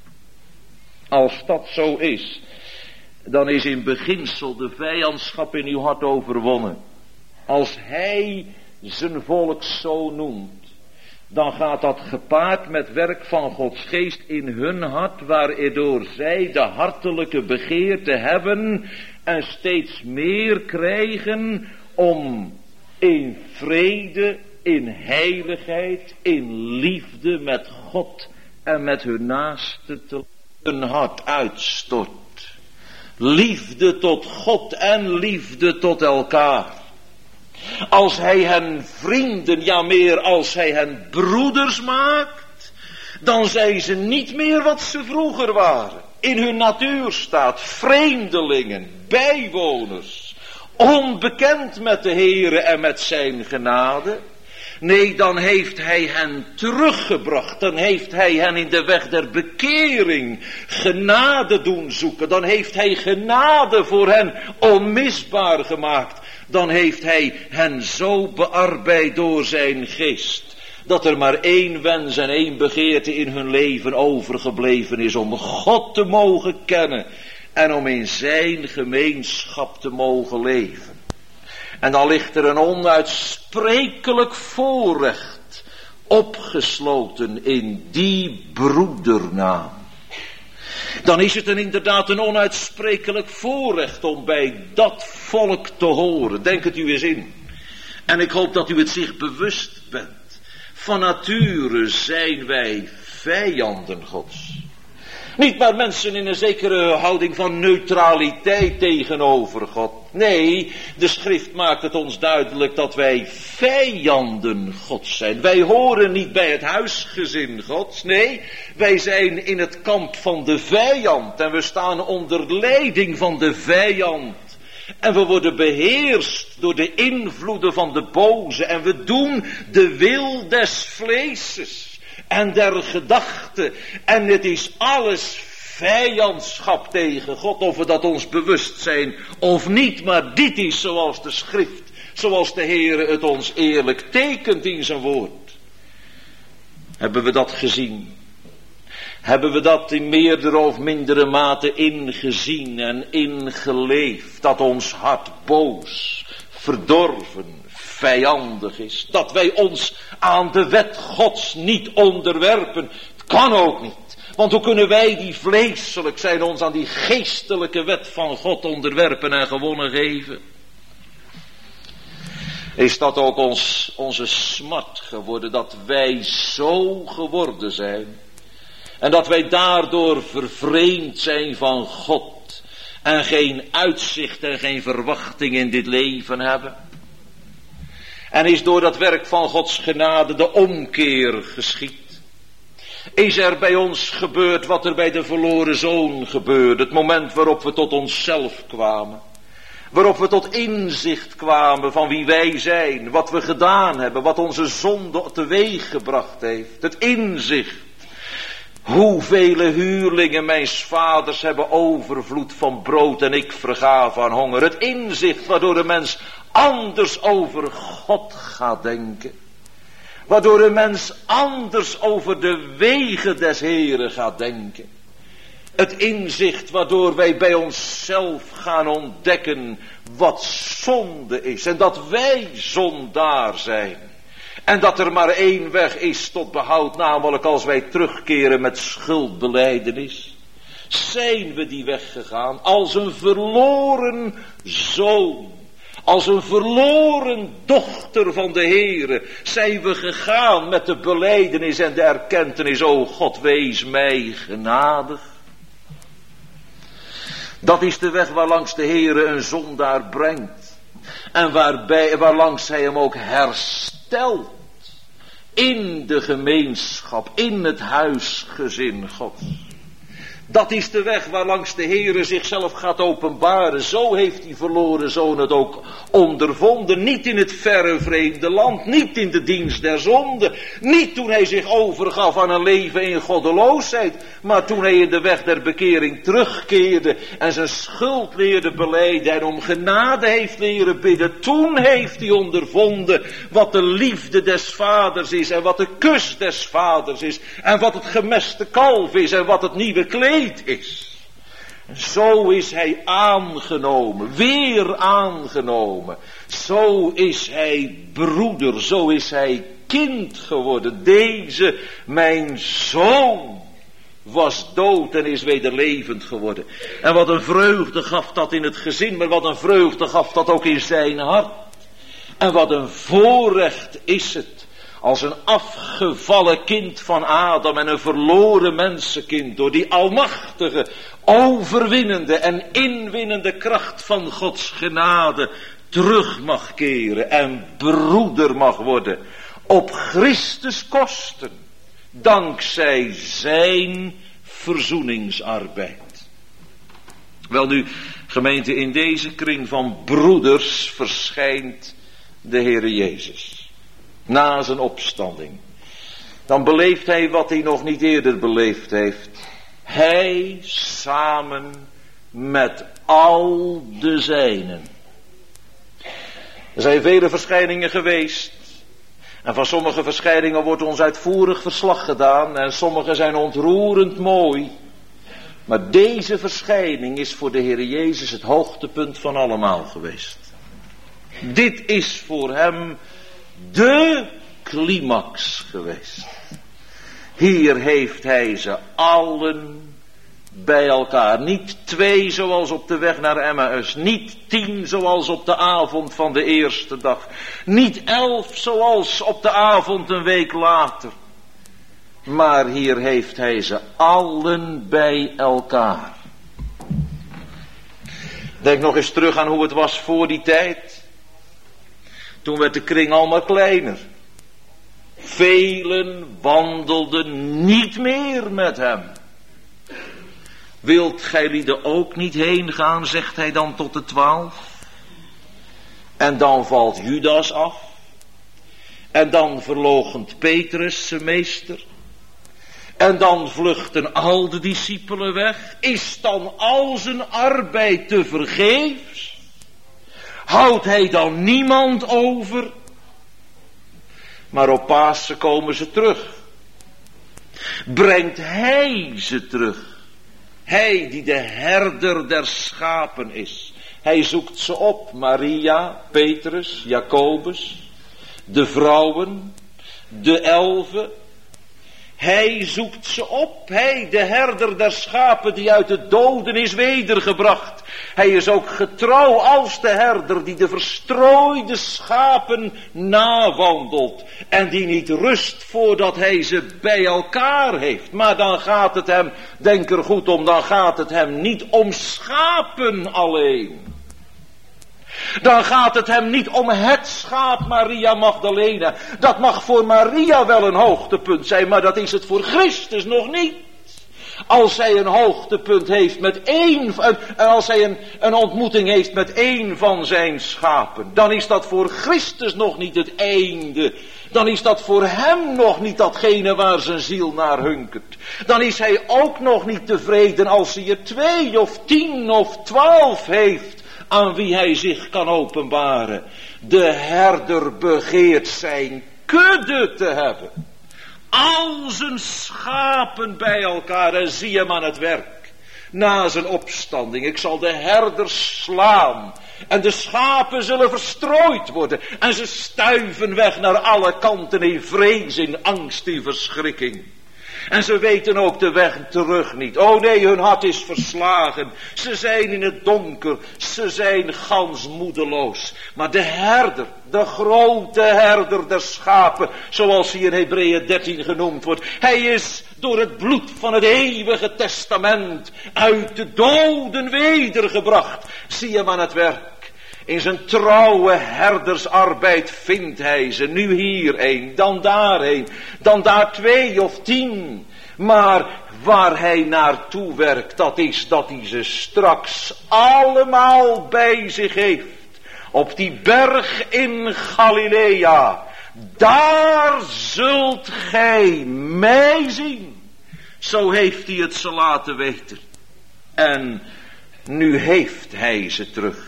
Als dat zo is, dan is in beginsel de vijandschap in uw hart overwonnen. Als hij zijn volk zo noemt, dan gaat dat gepaard met werk van Gods geest in hun hart, waardoor zij de hartelijke begeerte hebben en steeds meer krijgen om in vrede, in heiligheid, in liefde met God en met hun naaste te hun hart uitstort. Liefde tot God en liefde tot elkaar. Als hij hen vrienden, ja meer als hij hen broeders maakt, dan zijn ze niet meer wat ze vroeger waren. In hun natuur staat vreemdelingen, bijwoners, onbekend met de Heere en met zijn genade. Nee, dan heeft hij hen teruggebracht. Dan heeft hij hen in de weg der bekering genade doen zoeken. Dan heeft hij genade voor hen onmisbaar gemaakt. Dan heeft hij hen zo bearbeid door zijn geest, dat er maar één wens en één begeerte in hun leven overgebleven is om God te mogen kennen en om in zijn gemeenschap te mogen leven. En dan ligt er een onuitsprekelijk voorrecht opgesloten in die broedernaam. Dan is het inderdaad een onuitsprekelijk voorrecht om bij dat volk te horen. Denk het u eens in. En ik hoop dat u het zich bewust bent. Van nature zijn wij vijanden Gods. Niet maar mensen in een zekere houding van neutraliteit tegenover God. Nee, de schrift maakt het ons duidelijk dat wij vijanden Gods zijn. Wij horen niet bij het huisgezin Gods. Nee, wij zijn in het kamp van de vijand. En we staan onder leiding van de vijand. En we worden beheerst door de invloeden van de boze. En we doen de wil des vleeses en der gedachten. En het is alles vijandschap tegen God, of we dat ons bewust zijn of niet. Maar dit is zoals de schrift, zoals de Heere het ons eerlijk tekent in zijn woord. Hebben we dat gezien? Hebben we dat in meerdere of mindere mate ingezien en ingeleefd? Dat ons hart boos, verdorven, vijandig is. Dat wij ons aan de wet Gods niet onderwerpen. Het kan ook niet. Want hoe kunnen wij die vleeselijk zijn ons aan die geestelijke wet van God onderwerpen en gewonnen geven? Is dat ook onze smart geworden, dat wij zo geworden zijn? En dat wij daardoor vervreemd zijn van God en geen uitzicht en geen verwachting in dit leven hebben? En is door dat werk van Gods genade de omkeer geschied? Is er bij ons gebeurd wat er bij de verloren zoon gebeurde? Het moment waarop we tot onszelf kwamen. Waarop we tot inzicht kwamen van wie wij zijn. Wat we gedaan hebben. Wat onze zonde teweeg gebracht heeft. Het inzicht. Hoeveel huurlingen mijns vaders hebben overvloed van brood en ik verga van honger. Het inzicht waardoor de mens anders over God gaat denken. Waardoor de mens anders over de wegen des Heren gaat denken. Het inzicht waardoor wij bij onszelf gaan ontdekken wat zonde is. En dat wij zondaar zijn. En dat er maar één weg is tot behoud, namelijk als wij terugkeren met schuldbelijdenis. Zijn we die weg gegaan als een verloren zoon. Als een verloren dochter van de Heere zijn we gegaan met de belijdenis en de erkentenis. O God, wees mij genadig. Dat is de weg waarlangs de Heere een zondaar brengt. En waarlangs hij hem ook herstelt. In de gemeenschap, in het huisgezin Gods. Dat is de weg waarlangs de Heere zichzelf gaat openbaren. Zo heeft die verloren zoon het ook ondervonden. Niet in het verre vreemde land. Niet in de dienst der zonde. Niet toen hij zich overgaf aan een leven in goddeloosheid. Maar toen hij in de weg der bekering terugkeerde. En zijn schuld leerde belijden. En om genade heeft leren bidden. Toen heeft hij ondervonden wat de liefde des vaders is. En wat de kus des vaders is. En wat het gemeste kalf is. En wat het nieuwe kleed is. Zo is hij aangenomen, weer aangenomen. Zo is hij broeder, zo is hij kind geworden. Deze, mijn zoon, was dood en is weder levend geworden. En wat een vreugde gaf dat in het gezin, maar wat een vreugde gaf dat ook in zijn hart. En wat een voorrecht is het. Als een afgevallen kind van Adam en een verloren mensenkind door die almachtige, overwinnende en inwinnende kracht van Gods genade terug mag keren en broeder mag worden op Christus kosten, dankzij zijn verzoeningsarbeid. Welnu, gemeente, in deze kring van broeders verschijnt de Heere Jezus. Na zijn opstanding. Dan beleeft hij wat hij nog niet eerder beleefd heeft. Hij samen met al de zijnen. Er zijn vele verschijningen geweest. En van sommige verschijningen wordt ons uitvoerig verslag gedaan. En sommige zijn ontroerend mooi. Maar deze verschijning is voor de Heer Jezus het hoogtepunt van allemaal geweest. Dit is voor hem de climax geweest. Hier heeft hij ze allen bij elkaar. Niet 2 zoals op de weg naar Emmaus. Niet 10 zoals op de avond van de eerste dag. Niet 11 zoals op de avond een week later. Maar hier heeft hij ze allen bij elkaar. Denk nog eens terug aan hoe het was voor die tijd. Toen werd de kring allemaal kleiner. Velen wandelden niet meer met hem. Wilt gij lieden ook niet heen gaan, zegt hij dan tot de 12. En dan valt Judas af. En dan verloochent Petrus zijn meester. En dan vluchten al de discipelen weg. Is dan al zijn arbeid te vergeefs? Houdt hij dan niemand over? Maar op Pasen komen ze terug. Brengt hij ze terug. Hij die de herder der schapen is. Hij zoekt ze op. Maria, Petrus, Jacobus, de vrouwen, de 11. Hij zoekt ze op. Hij, de herder der schapen die uit de doden is wedergebracht. Hij is ook getrouw als de herder die de verstrooide schapen nawandelt. En die niet rust voordat hij ze bij elkaar heeft. Maar dan gaat het hem, denk er goed om, dan gaat het hem niet om schapen alleen. Dan gaat het hem niet om het schaap Maria Magdalena. Dat mag voor Maria wel een hoogtepunt zijn, maar dat is het voor Christus nog niet. Als zij een hoogtepunt heeft met als hij een ontmoeting heeft met één van zijn schapen, dan is dat voor Christus nog niet het einde. Dan is dat voor hem nog niet datgene waar zijn ziel naar hunkert. Dan is hij ook nog niet tevreden als hij er 2 of 10 of 12 heeft aan wie hij zich kan openbaren. De herder begeert zijn kudde te hebben. Al zijn schapen bij elkaar en zie hem aan het werk. Na zijn opstanding, ik zal de herder slaan. En de schapen zullen verstrooid worden. En ze stuiven weg naar alle kanten in vrees, in angst, in verschrikking. En ze weten ook de weg terug niet. Oh nee, hun hart is verslagen. Ze zijn in het donker. Ze zijn gans moedeloos. Maar de herder, de grote herder der schapen, zoals hij in Hebreeën 13 genoemd wordt. Hij is door het bloed van het eeuwige testament uit de doden wedergebracht. Zie hem aan het werk. In zijn trouwe herdersarbeid vindt hij ze. Nu hier 1, dan daar 1, dan daar 2 of 10. Maar waar hij naartoe werkt, dat is dat hij ze straks allemaal bij zich heeft. Op die berg in Galilea. Daar zult gij mij zien. Zo heeft hij het ze laten weten. En nu heeft hij ze terug.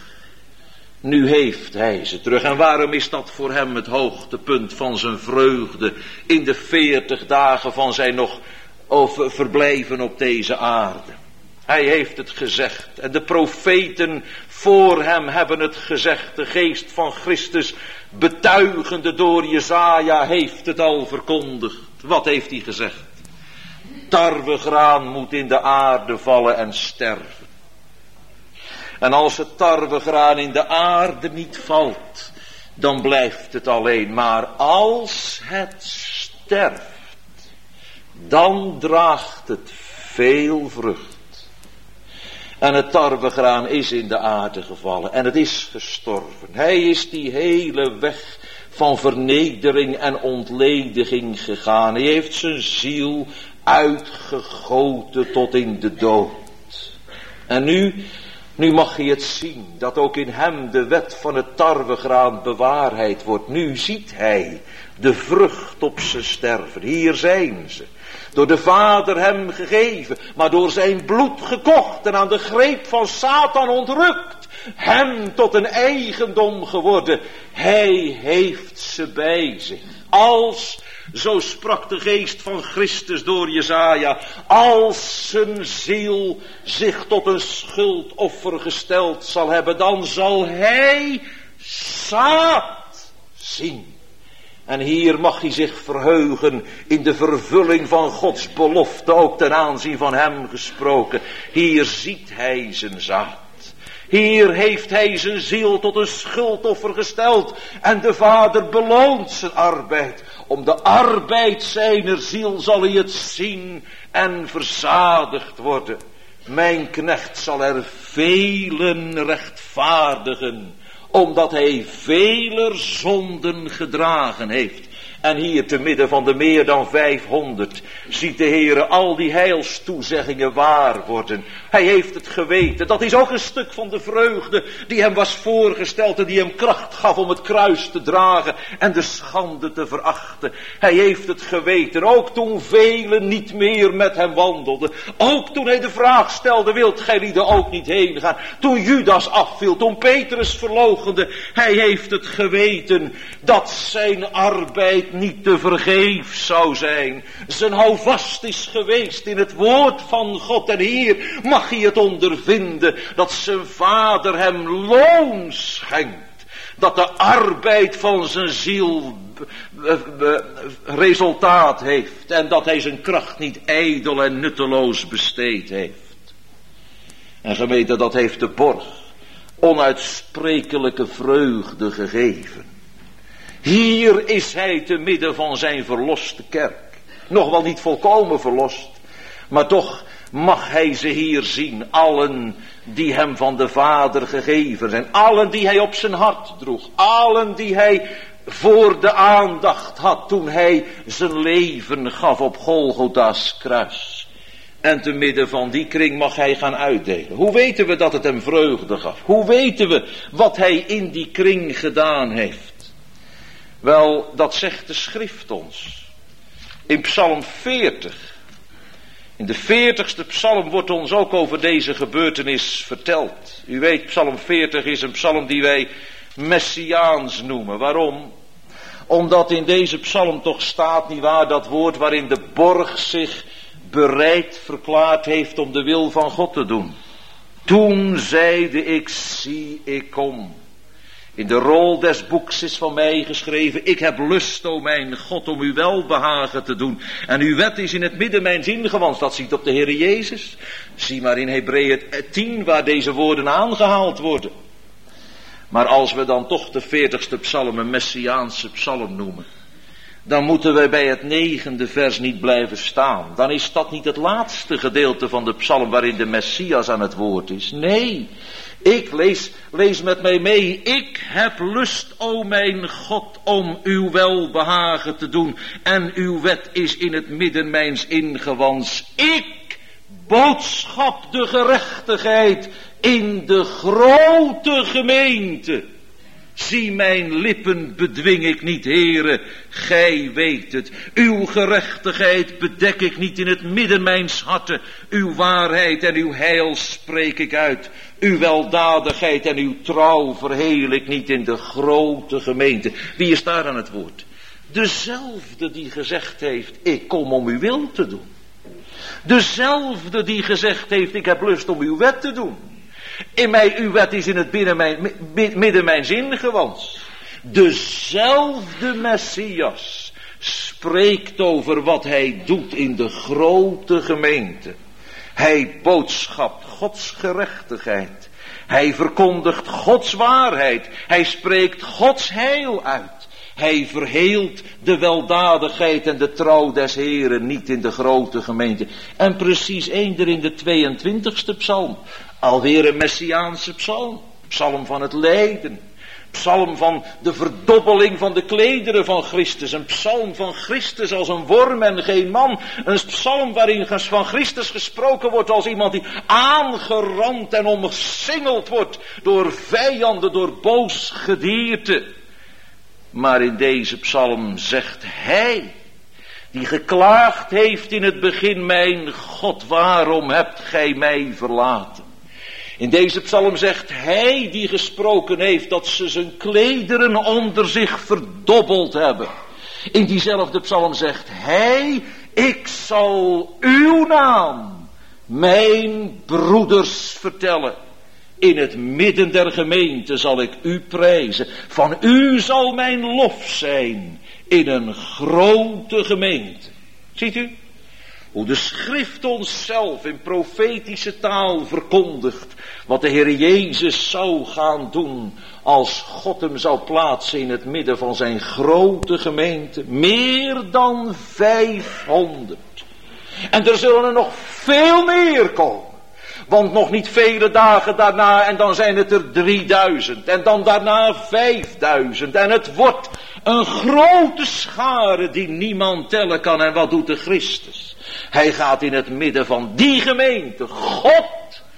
Nu heeft hij ze terug. En waarom is dat voor hem het hoogtepunt van zijn vreugde in de 40 dagen van zijn nog verblijven op deze aarde? Hij heeft het gezegd. En de profeten voor hem hebben het gezegd. De geest van Christus, betuigende door Jesaja, heeft het al verkondigd. Wat heeft hij gezegd? Tarwegraan moet in de aarde vallen en sterven. En als het tarwegraan in de aarde niet valt, dan blijft het alleen. Maar als het sterft, dan draagt het veel vrucht. En het tarwegraan is in de aarde gevallen en het is gestorven. Hij is die hele weg van vernedering en ontlediging gegaan. Hij heeft zijn ziel uitgegoten tot in de dood. En nu mag hij het zien, dat ook in hem de wet van het tarwegraan bewaarheid wordt. Nu ziet hij de vrucht op ze sterven. Hier zijn ze. Door de Vader hem gegeven, maar door zijn bloed gekocht en aan de greep van Satan ontrukt. Hem tot een eigendom geworden. Hij heeft ze bij zich. Als, zo sprak de geest van Christus door Jesaja, als zijn ziel zich tot een schuldoffer gesteld zal hebben, dan zal hij zaad zien. En hier mag hij zich verheugen in de vervulling van Gods belofte, ook ten aanzien van hem gesproken. Hier ziet hij zijn zaad. Hier heeft hij zijn ziel tot een schuldoffer gesteld. En de Vader beloont zijn arbeid. Om de arbeid zijner ziel zal hij het zien en verzadigd worden. Mijn knecht zal er velen rechtvaardigen, omdat hij veler zonden gedragen heeft. En hier te midden van de meer dan 500 ziet de Heere al die heilstoezeggingen waar worden. Hij heeft het geweten. Dat is ook een stuk van de vreugde die hem was voorgesteld en die hem kracht gaf om het kruis te dragen en de schande te verachten. Hij heeft het geweten, ook toen velen niet meer met hem wandelden. Ook toen hij de vraag stelde, wilt gij lieden ook niet heen gaan? Toen Judas afviel, toen Petrus verloochende. Hij heeft het geweten dat zijn arbeid niet te vergeef zou zijn. Zijn houvast is geweest in het woord van God. En hier mag hij het ondervinden dat zijn vader hem loon schenkt. Dat de arbeid van zijn ziel resultaat heeft. En dat hij zijn kracht niet ijdel en nutteloos besteed heeft. En gemeente, dat heeft de borg onuitsprekelijke vreugde gegeven. Hier is hij te midden van zijn verloste kerk. Nog wel niet volkomen verlost, maar toch mag hij ze hier zien. Allen die hem van de Vader gegeven zijn. Allen die hij op zijn hart droeg. Allen die hij voor de aandacht had toen hij zijn leven gaf op Golgotha's kruis. En te midden van die kring mag hij gaan uitdelen. Hoe weten we dat het hem vreugde gaf? Hoe weten we wat hij in die kring gedaan heeft? Wel, dat zegt de schrift ons. In Psalm 40. In de 40ste psalm wordt ons ook over deze gebeurtenis verteld. U weet, Psalm 40 is een psalm die wij messiaans noemen. Waarom? Omdat in deze psalm toch staat, nietwaar, dat woord waarin de borg zich bereid verklaard heeft om de wil van God te doen. Toen zeide ik, zie, ik kom. In de rol des boeks is van mij geschreven, ik heb lust, o mijn God, om uw welbehagen te doen. En uw wet is in het midden mijns ingewand. Dat ziet op de Heere Jezus. Zie maar in Hebreeën 10 waar deze woorden aangehaald worden. Maar als we dan toch de 40ste psalm een messiaanse psalm noemen, dan moeten we bij het 9e vers niet blijven staan. Dan is dat niet het laatste gedeelte van de psalm waarin de Messias aan het woord is. Nee, ik lees met mij mee. Ik heb lust, o mijn God, om uw welbehagen te doen. En uw wet is in het midden mijns ingewands. Ik boodschap de gerechtigheid in de grote gemeente. Zie, mijn lippen bedwing ik niet, Heere, gij weet het. Uw gerechtigheid bedek ik niet in het midden mijns harten. Uw waarheid en uw heil spreek ik uit. Uw weldadigheid en uw trouw verheel ik niet in de grote gemeente. Wie is daar aan het woord? Dezelfde die gezegd heeft, ik kom om uw wil te doen. Dezelfde die gezegd heeft, ik heb lust om uw wet te doen. In mij, uw wet is in het midden mijn zin gewand. Dezelfde Messias spreekt over wat hij doet in de grote gemeente. Hij boodschapt Gods gerechtigheid. Hij verkondigt Gods waarheid. Hij spreekt Gods heil uit. Hij verheelt de weldadigheid en de trouw des Heren niet in de grote gemeente. En precies eender in de 22ste psalm. Alweer een messiaanse psalm. Psalm van het lijden. Psalm van de verdobbeling van de klederen van Christus. Een psalm van Christus als een worm en geen man. Een psalm waarin van Christus gesproken wordt als iemand die aangerand en omsingeld wordt door vijanden, door boos gedierte. Maar in deze psalm zegt hij, die geklaagd heeft in het begin, mijn God, waarom hebt gij mij verlaten? In deze psalm zegt hij die gesproken heeft dat ze zijn klederen onder zich verdobbeld hebben. In diezelfde psalm zegt hij, ik zal uw naam mijn broeders vertellen. In het midden der gemeente zal ik u prijzen. Van u zal mijn lof zijn in een grote gemeente. Ziet u? Hoe de schrift ons zelf in profetische taal verkondigt wat de Heer Jezus zou gaan doen als God hem zou plaatsen in het midden van zijn grote gemeente. Meer dan 500. En er zullen er nog veel meer komen. Want nog niet vele dagen daarna en dan zijn het er 3000 en dan daarna 5000 en het wordt een grote schare die niemand tellen kan. En wat doet de Christus? Hij gaat in het midden van die gemeente God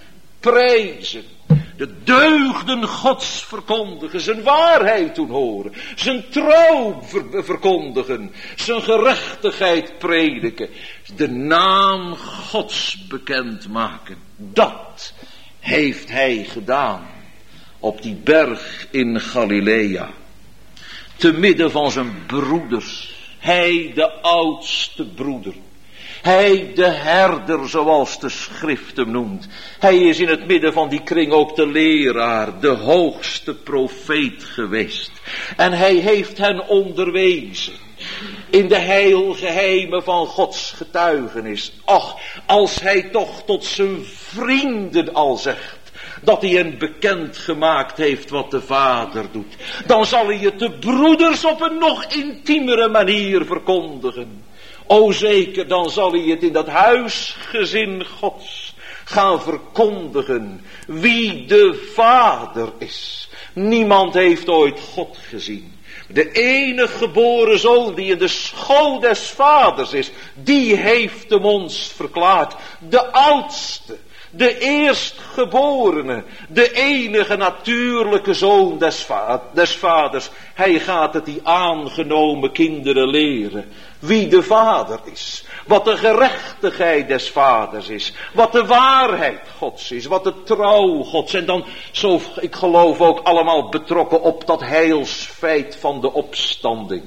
prijzen. De deugden Gods verkondigen, zijn waarheid doen horen, zijn trouw verkondigen, zijn gerechtigheid prediken, de naam Gods bekendmaken. Dat heeft hij gedaan op die berg in Galilea, te midden van zijn broeders. Hij de oudste broeder. Hij de herder, zoals de schrift hem noemt. Hij is in het midden van die kring ook de leraar, de hoogste profeet geweest. En hij heeft hen onderwezen in de heilgeheimen van Gods getuigenis. Och, als hij toch tot zijn vrienden al zegt dat hij hen bekend gemaakt heeft wat de Vader doet, dan zal hij het de broeders op een nog intiemere manier verkondigen. O zeker, dan zal hij het in dat huisgezin Gods gaan verkondigen wie de Vader is. Niemand heeft ooit God gezien. De enige geboren zoon die in de schoot des Vaders is, die heeft hem ons verklaard. De oudste, de eerstgeborene, de enige natuurlijke zoon des Vaders. Hij gaat het die aangenomen kinderen leren. Wie de Vader is. Wat de gerechtigheid des Vaders is. Wat de waarheid Gods is. Wat de trouw Gods. En dan, zo ik geloof ook allemaal betrokken op dat heilsfeit van de opstanding.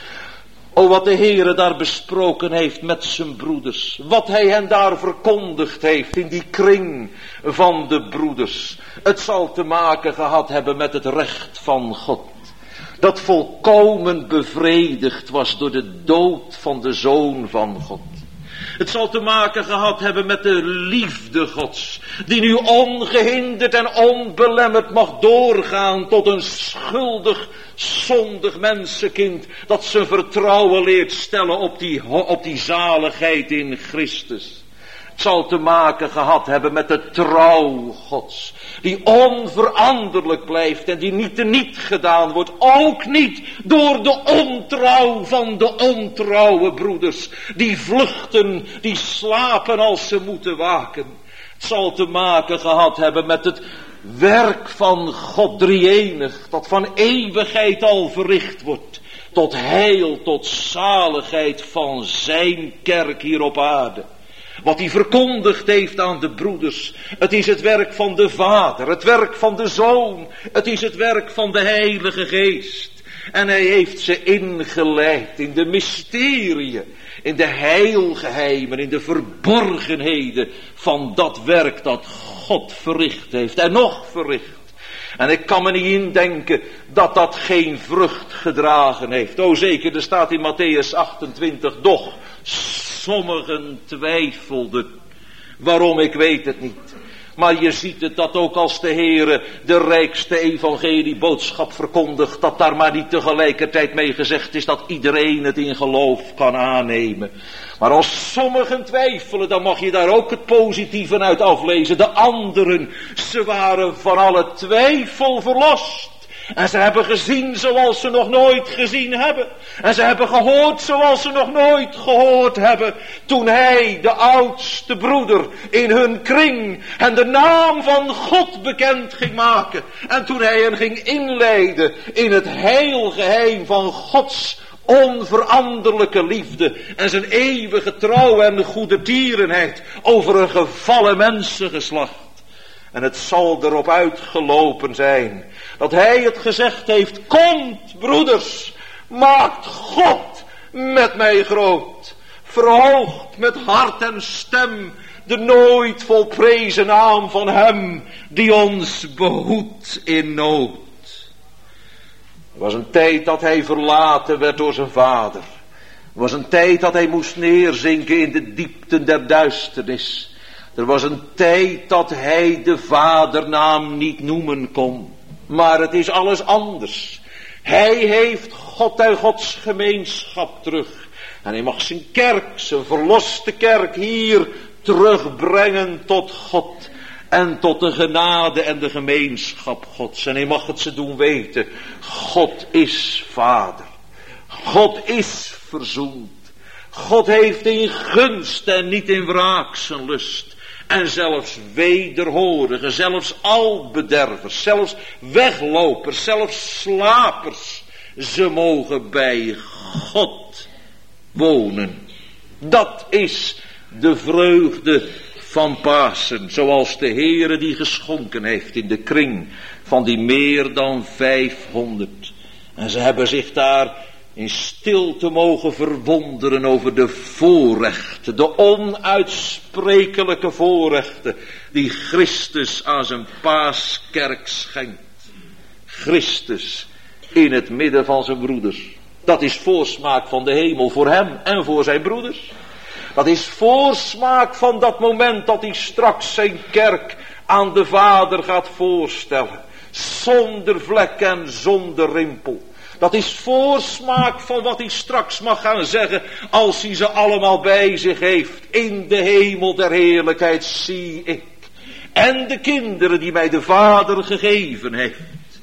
O, wat de Heere daar besproken heeft met zijn broeders. Wat hij hen daar verkondigd heeft in die kring van de broeders. Het zal te maken gehad hebben met het recht van God. Dat volkomen bevredigd was door de dood van de Zoon van God. Het zal te maken gehad hebben met de liefde Gods, die nu ongehinderd en onbelemmerd mag doorgaan tot een schuldig, zondig mensenkind, dat zijn vertrouwen leert stellen op die zaligheid in Christus. Het zal te maken gehad hebben met de trouw Gods, die onveranderlijk blijft en die niet teniet gedaan wordt, ook niet door de ontrouw van de ontrouwe broeders, die vluchten, die slapen als ze moeten waken. Het zal te maken gehad hebben met het werk van God drie-enig, dat van eeuwigheid al verricht wordt, tot heil, tot zaligheid van zijn kerk hier op aarde. Wat hij verkondigd heeft aan de broeders. Het is het werk van de Vader. Het werk van de Zoon. Het is het werk van de Heilige Geest. En hij heeft ze ingeleid in de mysteriën. In de heilgeheimen. In de verborgenheden van dat werk dat God verricht heeft. En nog verricht. En ik kan me niet indenken dat dat geen vrucht gedragen heeft. O zeker, er staat in Matthäus 28, doch sommigen twijfelden. Waarom, ik weet het niet. Maar je ziet het dat ook als de Heere de rijkste evangelieboodschap verkondigt, dat daar maar niet tegelijkertijd mee gezegd is dat iedereen het in geloof kan aannemen. Maar als sommigen twijfelen, dan mag je daar ook het positieve uit aflezen. De anderen, ze waren van alle twijfel verlost. En ze hebben gezien zoals ze nog nooit gezien hebben. En ze hebben gehoord zoals ze nog nooit gehoord hebben. Toen hij, de oudste broeder, in hun kring en de naam van God bekend ging maken. En toen hij hen ging inleiden in het heilgeheim van Gods onveranderlijke liefde en zijn eeuwige trouw en goedertierenheid over een gevallen mensengeslacht. En het zal erop uitgelopen zijn dat hij het gezegd heeft: komt, broeders, maakt God met mij groot. Verhoogt met hart en stem de nooit volprezen naam van hem die ons behoedt in nood. Er was een tijd dat hij verlaten werd door zijn vader. Er was een tijd dat hij moest neerzinken in de diepten der duisternis. Er was een tijd dat hij de vadernaam niet noemen kon. Maar het is alles anders. Hij heeft God en Gods gemeenschap terug. En hij mag zijn kerk, zijn verloste kerk hier terugbrengen tot God. En tot de genade en de gemeenschap Gods. En hij mag het ze doen weten. God is Vader. God is verzoend. God heeft in gunst en niet in wraak zijn lust. En zelfs wederhorigen, zelfs albedervers, zelfs weglopers, zelfs slapers. Ze mogen bij God wonen. Dat is de vreugde van Pasen, zoals de Heere die geschonken heeft in de kring van die meer dan 500. En ze hebben zich daar in stilte mogen verwonderen over de voorrechten, de onuitsprekelijke voorrechten die Christus aan zijn paaskerk schenkt. Christus in het midden van zijn broeders. Dat is voorsmaak van de hemel voor hem en voor zijn broeders. Dat is voorsmaak van dat moment dat hij straks zijn kerk aan de Vader gaat voorstellen. Zonder vlek en zonder rimpel. Dat is voorsmaak van wat hij straks mag gaan zeggen als hij ze allemaal bij zich heeft. In de hemel der heerlijkheid zie ik. En de kinderen die mij de Vader gegeven heeft.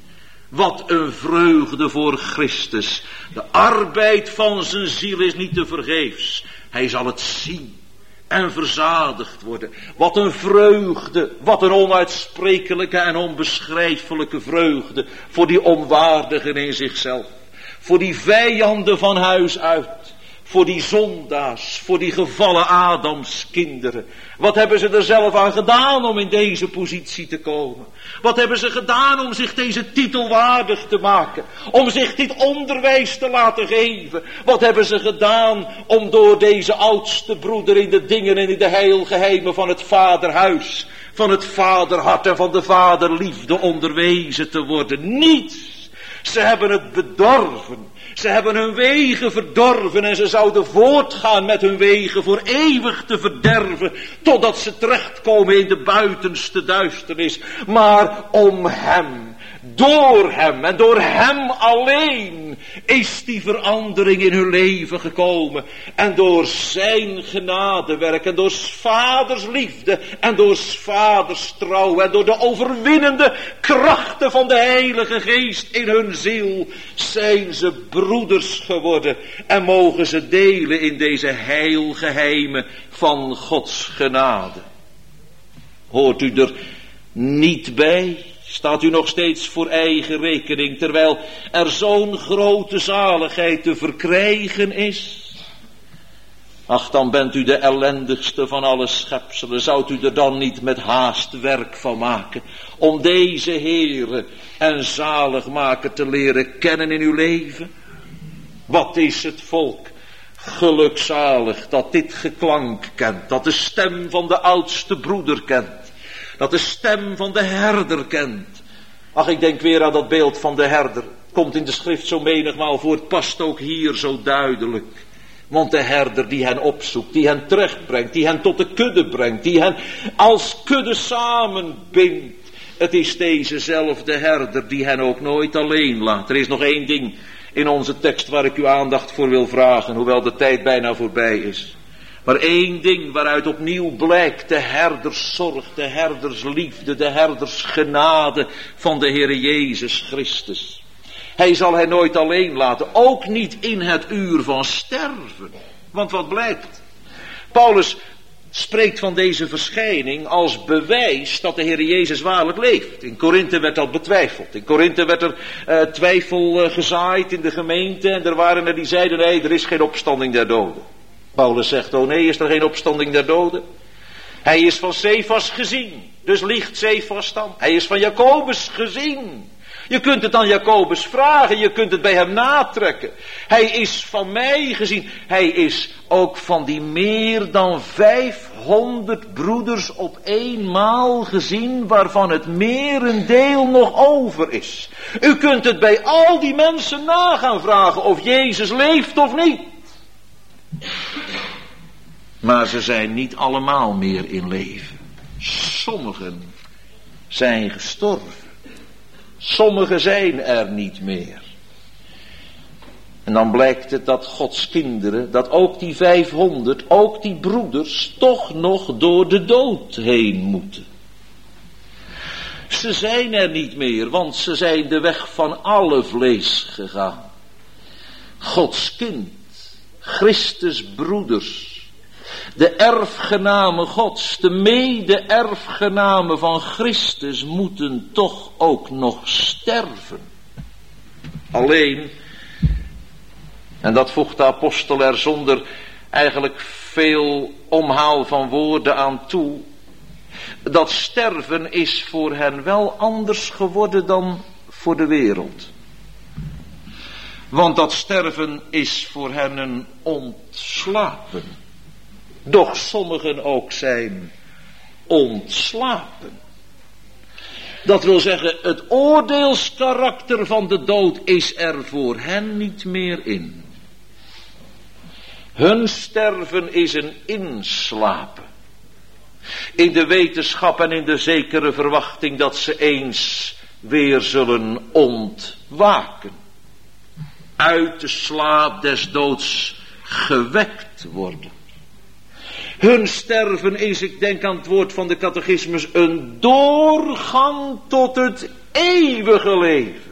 Wat een vreugde voor Christus. De arbeid van zijn ziel is niet te vergeefs. Hij zal het zien en verzadigd worden. Wat een vreugde, wat een onuitsprekelijke en onbeschrijfelijke vreugde voor die onwaardigen in zichzelf. Voor die vijanden van huis uit. Voor die zondaars, voor die gevallen Adams kinderen. Wat hebben ze er zelf aan gedaan om in deze positie te komen? Wat hebben ze gedaan om zich deze titel waardig te maken? Om zich dit onderwijs te laten geven? Wat hebben ze gedaan om door deze oudste broeder in de dingen en in de heilgeheimen van het vaderhuis, van het vaderhart en van de vaderliefde onderwezen te worden? Niets. Ze hebben het bedorven. Ze hebben hun wegen verdorven en ze zouden voortgaan met hun wegen voor eeuwig te verderven, totdat ze terechtkomen in de buitenste duisternis. Maar om hem, door hem en door hem alleen is die verandering in hun leven gekomen. En door zijn genadewerk en door 's vaders liefde en door 's vaders trouw en door de overwinnende krachten van de Heilige Geest in hun ziel zijn ze broeders geworden en mogen ze delen in deze heilgeheimen van Gods genade. Hoort u er niet bij? Staat u nog steeds voor eigen rekening, terwijl er zo'n grote zaligheid te verkrijgen is? Ach, dan bent u de ellendigste van alle schepselen. Zou u er dan niet met haast werk van maken om deze Heere en zaligmaker te leren kennen in uw leven? Wat is het volk gelukzalig dat dit geklank kent, dat de stem van de oudste broeder kent. Dat de stem van de herder kent. Ach, ik denk weer aan dat beeld van de herder. Komt in de schrift zo menigmaal voor. Het past ook hier zo duidelijk. Want de herder die hen opzoekt, die hen terechtbrengt, die hen tot de kudde brengt, die hen als kudde samenbindt. Het is dezezelfde herder die hen ook nooit alleen laat. Er is nog één ding in onze tekst waar ik uw aandacht voor wil vragen, hoewel de tijd bijna voorbij is. Maar één ding waaruit opnieuw blijkt de herderszorg, de herdersliefde, de herdersgenade van de Heere Jezus Christus. Hij zal hen nooit alleen laten, ook niet in het uur van sterven. Want wat blijkt? Paulus spreekt van deze verschijning als bewijs dat de Heere Jezus waarlijk leeft. In Korinthe werd dat betwijfeld. In Korinthe werd er twijfel gezaaid in de gemeente en er waren er die zeiden, nee, er is geen opstanding der doden. Paulus zegt, oh nee, is er geen opstanding der doden? Hij is van Cephas gezien, dus liegt Cephas dan. Hij is van Jacobus gezien. Je kunt het aan Jacobus vragen, je kunt het bij hem natrekken. Hij is van mij gezien. Hij is ook van die meer dan 500 broeders op eenmaal gezien, waarvan het merendeel nog over is. U kunt het bij al die mensen na gaan vragen of Jezus leeft of niet. Maar ze zijn niet allemaal meer in leven. Sommigen zijn gestorven. Sommigen zijn er niet meer. En dan blijkt het dat Gods kinderen, dat ook die 500, ook die broeders, toch nog door de dood heen moeten. Ze zijn er niet meer, want ze zijn de weg van alle vlees gegaan. Gods kind, Christus broeders, de erfgenamen Gods, de mede-erfgenamen van Christus moeten toch ook nog sterven. Alleen, en dat voegt de apostel er zonder eigenlijk veel omhaal van woorden aan toe, dat sterven is voor hen wel anders geworden dan voor de wereld. Want dat sterven is voor hen een ontslapen. Doch sommigen ook zijn ontslapen. Dat wil zeggen, het oordeelskarakter van de dood is er voor hen niet meer in. Hun sterven is een inslapen. In de wetenschap en in de zekere verwachting dat ze eens weer zullen ontwaken. Uit de slaap des doods gewekt worden. Hun sterven is, ik denk aan het woord van de catechismus, een doorgang tot het eeuwige leven.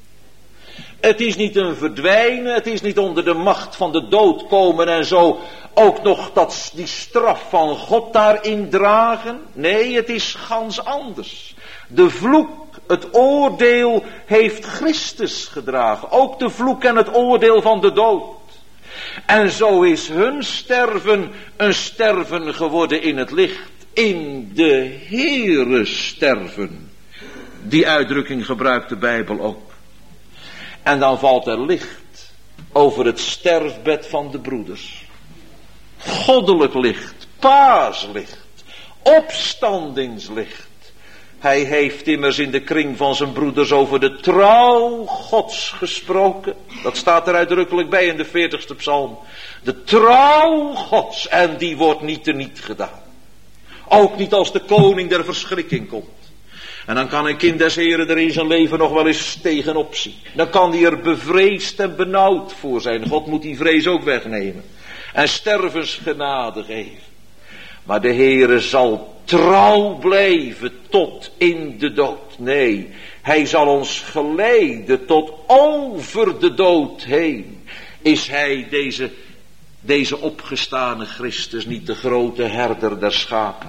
Het is niet een verdwijnen, het is niet onder de macht van de dood komen en zo ook nog die straf van God daarin dragen. Nee, het is gans anders. De vloek, het oordeel heeft Christus gedragen. Ook de vloek en het oordeel van de dood. En zo is hun sterven een sterven geworden in het licht. In de Heere sterven. Die uitdrukking gebruikt de Bijbel ook. En dan valt er licht over het sterfbed van de broeders. Goddelijk licht, paaslicht, opstandingslicht. Hij heeft immers in de kring van zijn broeders over de trouw Gods gesproken. Dat staat er uitdrukkelijk bij in de 40ste psalm. De trouw Gods, en die wordt niet teniet gedaan. Ook niet als de koning der verschrikking komt. En dan kan een kind des Heren er in zijn leven nog wel eens tegenop zien. Dan kan hij er bevreesd en benauwd voor zijn. God moet die vrees ook wegnemen. En stervensgenade geven. Maar de Heere zal trouw blijven tot in de dood. Nee, hij zal ons geleiden tot over de dood heen. Is hij deze opgestane Christus niet de grote herder der schapen?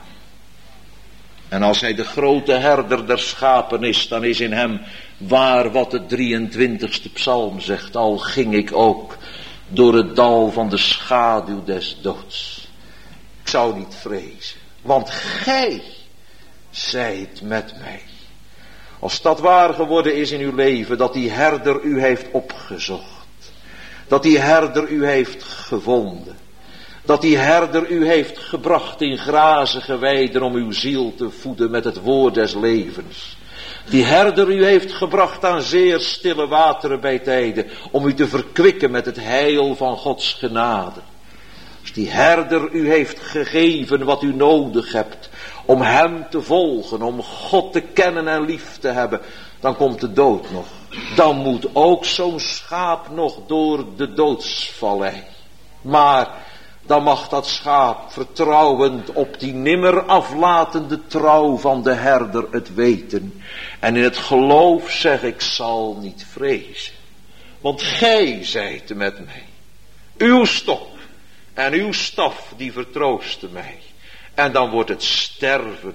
En als hij de grote herder der schapen is, dan is in hem waar wat de 23ste psalm zegt. Al ging ik ook door het dal van de schaduw des doods. Ik zou niet vrezen, want gij zijt met mij. Als dat waar geworden is in uw leven, dat die herder u heeft opgezocht. Dat die herder u heeft gevonden. Dat die herder u heeft gebracht in grazige weiden om uw ziel te voeden met het woord des levens. Die herder u heeft gebracht aan zeer stille wateren bij tijden om u te verkwikken met het heil van Gods genade. Als die herder u heeft gegeven wat u nodig hebt om hem te volgen, om God te kennen en lief te hebben, dan komt de dood nog. Dan moet ook zo'n schaap nog door de doodsvallei. Maar dan mag dat schaap vertrouwend op die nimmer aflatende trouw van de herder het weten. En in het geloof zeg ik zal niet vrezen. Want gij zijt met mij. Uw stok en uw staf die vertroosten mij. En dan wordt het sterven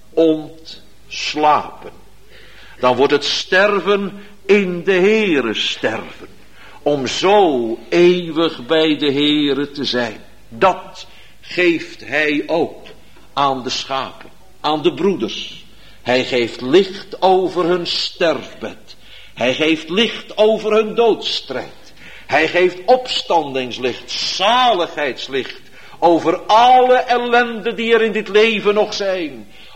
ontslapen. Dan wordt het sterven in de Heere sterven. Om zo eeuwig bij de Heere te zijn. Dat geeft hij ook aan de schapen, aan de broeders. Hij geeft licht over hun sterfbed. Hij geeft licht over hun doodstrijd. Hij geeft opstandingslicht, zaligheidslicht over alle ellende die er in dit leven nog zijn.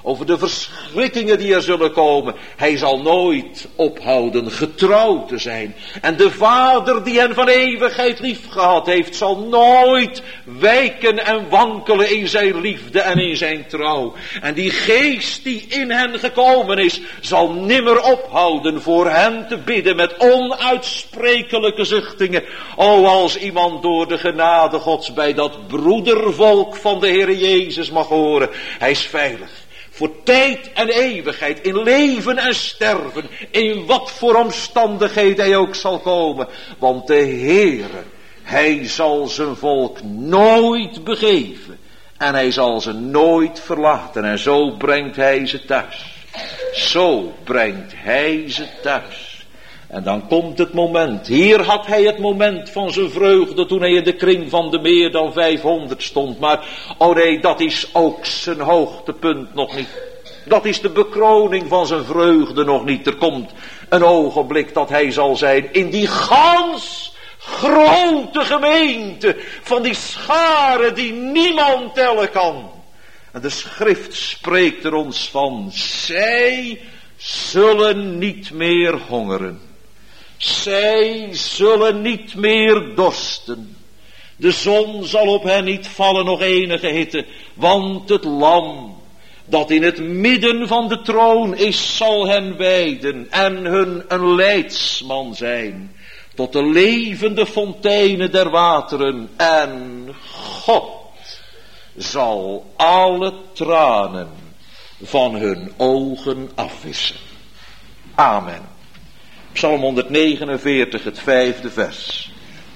over de verschrikkingen die er zullen komen. Hij zal nooit ophouden getrouw te zijn. En de Vader die hen van eeuwigheid lief gehad heeft, zal nooit wijken en wankelen in zijn liefde en in zijn trouw. En die geest die in hen gekomen is, zal nimmer ophouden voor hen te bidden met onuitsprekelijke zuchtingen. O, als iemand door de genade Gods bij dat broedervolk van de Heer Jezus mag horen, hij is veilig. Voor tijd en eeuwigheid, in leven en sterven, in wat voor omstandigheden hij ook zal komen. Want de Heere, hij zal zijn volk nooit begeven. En hij zal ze nooit verlaten. En zo brengt hij ze thuis. Zo brengt hij ze thuis. En dan komt het moment. Hier had hij het moment van zijn vreugde toen hij in de kring van de meer dan 500 stond. Maar, oh nee, dat is ook zijn hoogtepunt nog niet. Dat is de bekroning van zijn vreugde nog niet. Er komt een ogenblik dat hij zal zijn in die gans grote gemeente van die schare die niemand tellen kan. En de schrift spreekt er ons van. Zij zullen niet meer hongeren. Zij zullen niet meer dorsten. De zon zal op hen niet vallen, nog enige hitte. Want het lam dat in het midden van de troon is, zal hen wijden en hun een leidsman zijn. Tot de levende fonteinen der wateren. En God zal alle tranen van hun ogen afwissen. Amen. Psalm 149, het 5e vers.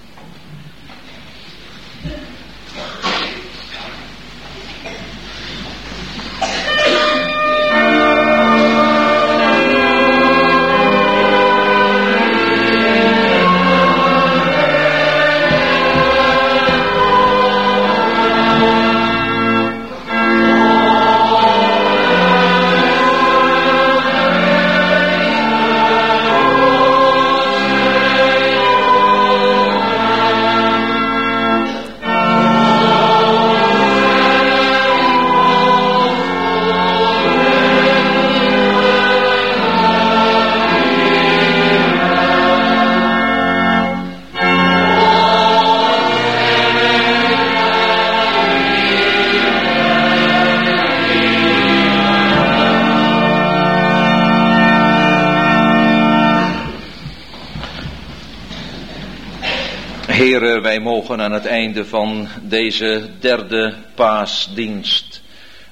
Heere, wij mogen aan het einde van deze derde paasdienst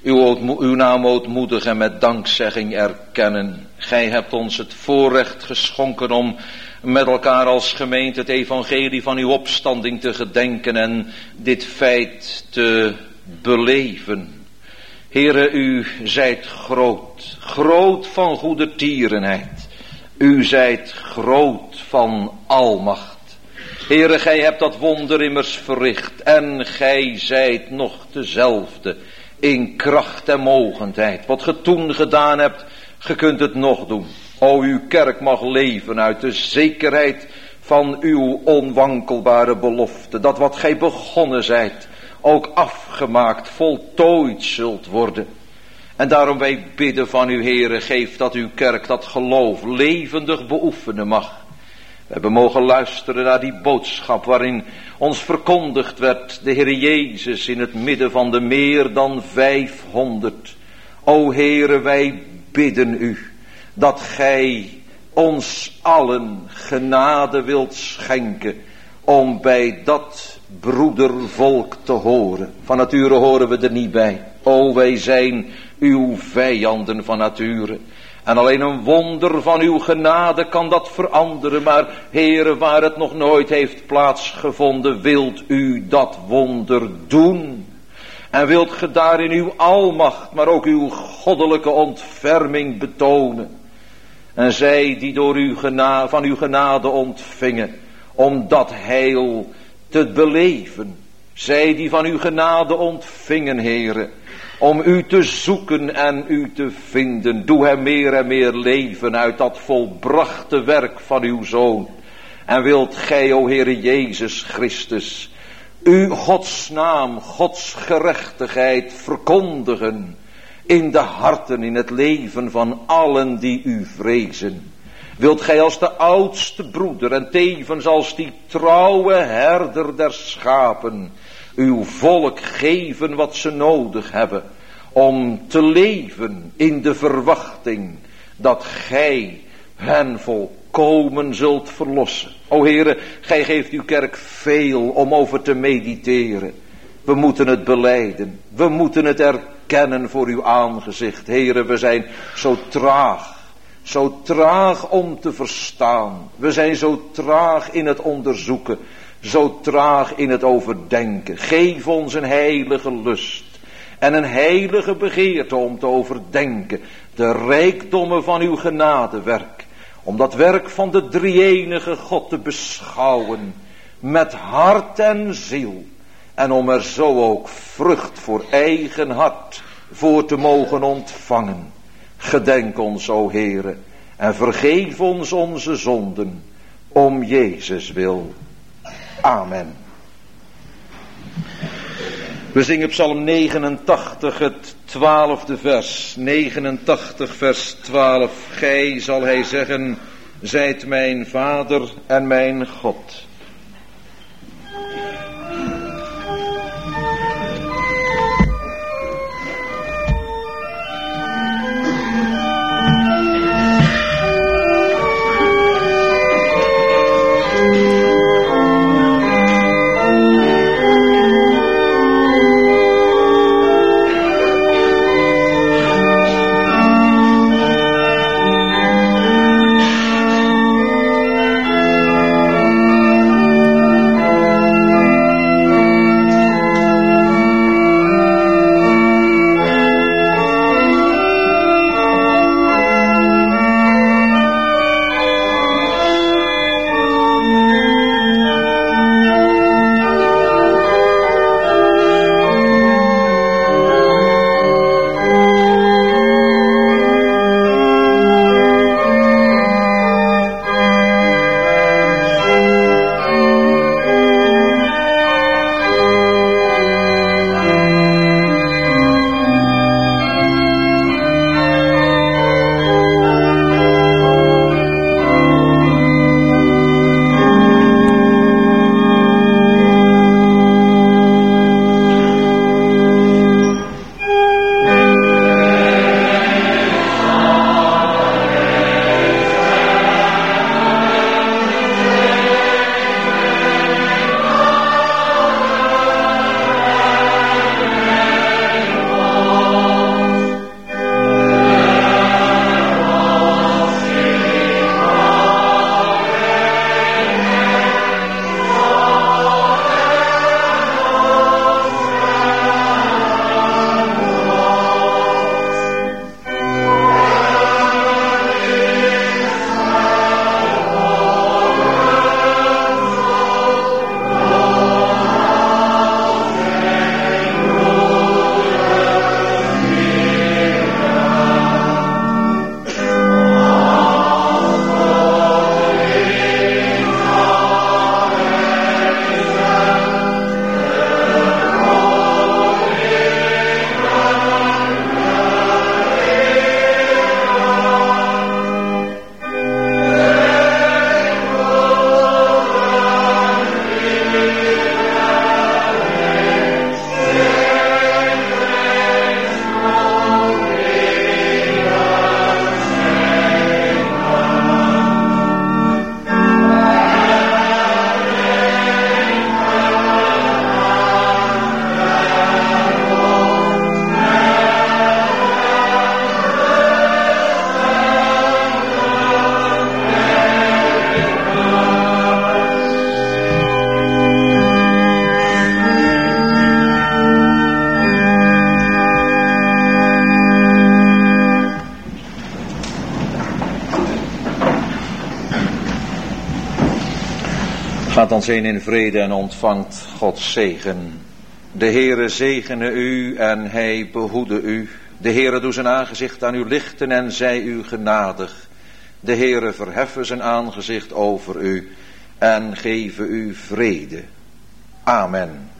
uw naam ootmoedig en met dankzegging erkennen. Gij hebt ons het voorrecht geschonken om met elkaar als gemeente het evangelie van uw opstanding te gedenken en dit feit te beleven. Heere, u zijt groot, groot van goedertierenheid. U zijt groot van almacht. Heere, gij hebt dat wonder immers verricht en gij zijt nog dezelfde in kracht en mogendheid. Wat ge toen gedaan hebt, ge kunt het nog doen. O, uw kerk mag leven uit de zekerheid van uw onwankelbare belofte. Dat wat gij begonnen zijt, ook afgemaakt, voltooid zult worden. En daarom wij bidden van u, Heere, geef dat uw kerk dat geloof levendig beoefenen mag. We hebben mogen luisteren naar die boodschap waarin ons verkondigd werd de Heer Jezus in het midden van de meer dan 500. O Heere, wij bidden u dat gij ons allen genade wilt schenken om bij dat broedervolk te horen. Van nature horen we er niet bij. O, wij zijn uw vijanden van nature. En alleen een wonder van uw genade kan dat veranderen. Maar Heere, waar het nog nooit heeft plaatsgevonden, wilt u dat wonder doen. En wilt ge daarin uw almacht, maar ook uw goddelijke ontferming betonen. En zij die door van uw genade ontvingen, om dat heil te beleven. Zij die van uw genade ontvingen, Heere, om u te zoeken en u te vinden. Doe hem meer en meer leven uit dat volbrachte werk van uw Zoon. En wilt gij, o Heere Jezus Christus, u Gods naam, Gods gerechtigheid verkondigen in de harten, in het leven van allen die u vrezen. Wilt gij als de oudste broeder en tevens als die trouwe herder der schapen uw volk geven wat ze nodig hebben om te leven in de verwachting dat gij hen volkomen zult verlossen. O Heere, gij geeft uw kerk veel om over te mediteren. We moeten het belijden. We moeten het erkennen voor uw aangezicht. Heere, we zijn zo traag om te verstaan. We zijn zo traag in het onderzoeken. Zo traag in het overdenken. Geef ons een heilige lust. En een heilige begeerte om te overdenken. De rijkdommen van uw genadewerk. Om dat werk van de drie-enige God te beschouwen. Met hart en ziel. En om er zo ook vrucht voor eigen hart voor te mogen ontvangen. Gedenk ons, o Heere. En vergeef ons onze zonden. Om Jezus wil. Amen. We zingen Psalm 89, het 12e vers. 89 vers 12. Gij, zal hij zeggen, zijt mijn vader en mijn God. Gaat dan heen in vrede en ontvangt Gods zegen. De Heere zegene u en hij behoede u. De Heere doe zijn aangezicht aan u lichten en zij u genadig. De Heere verheffen zijn aangezicht over u en geven u vrede. Amen.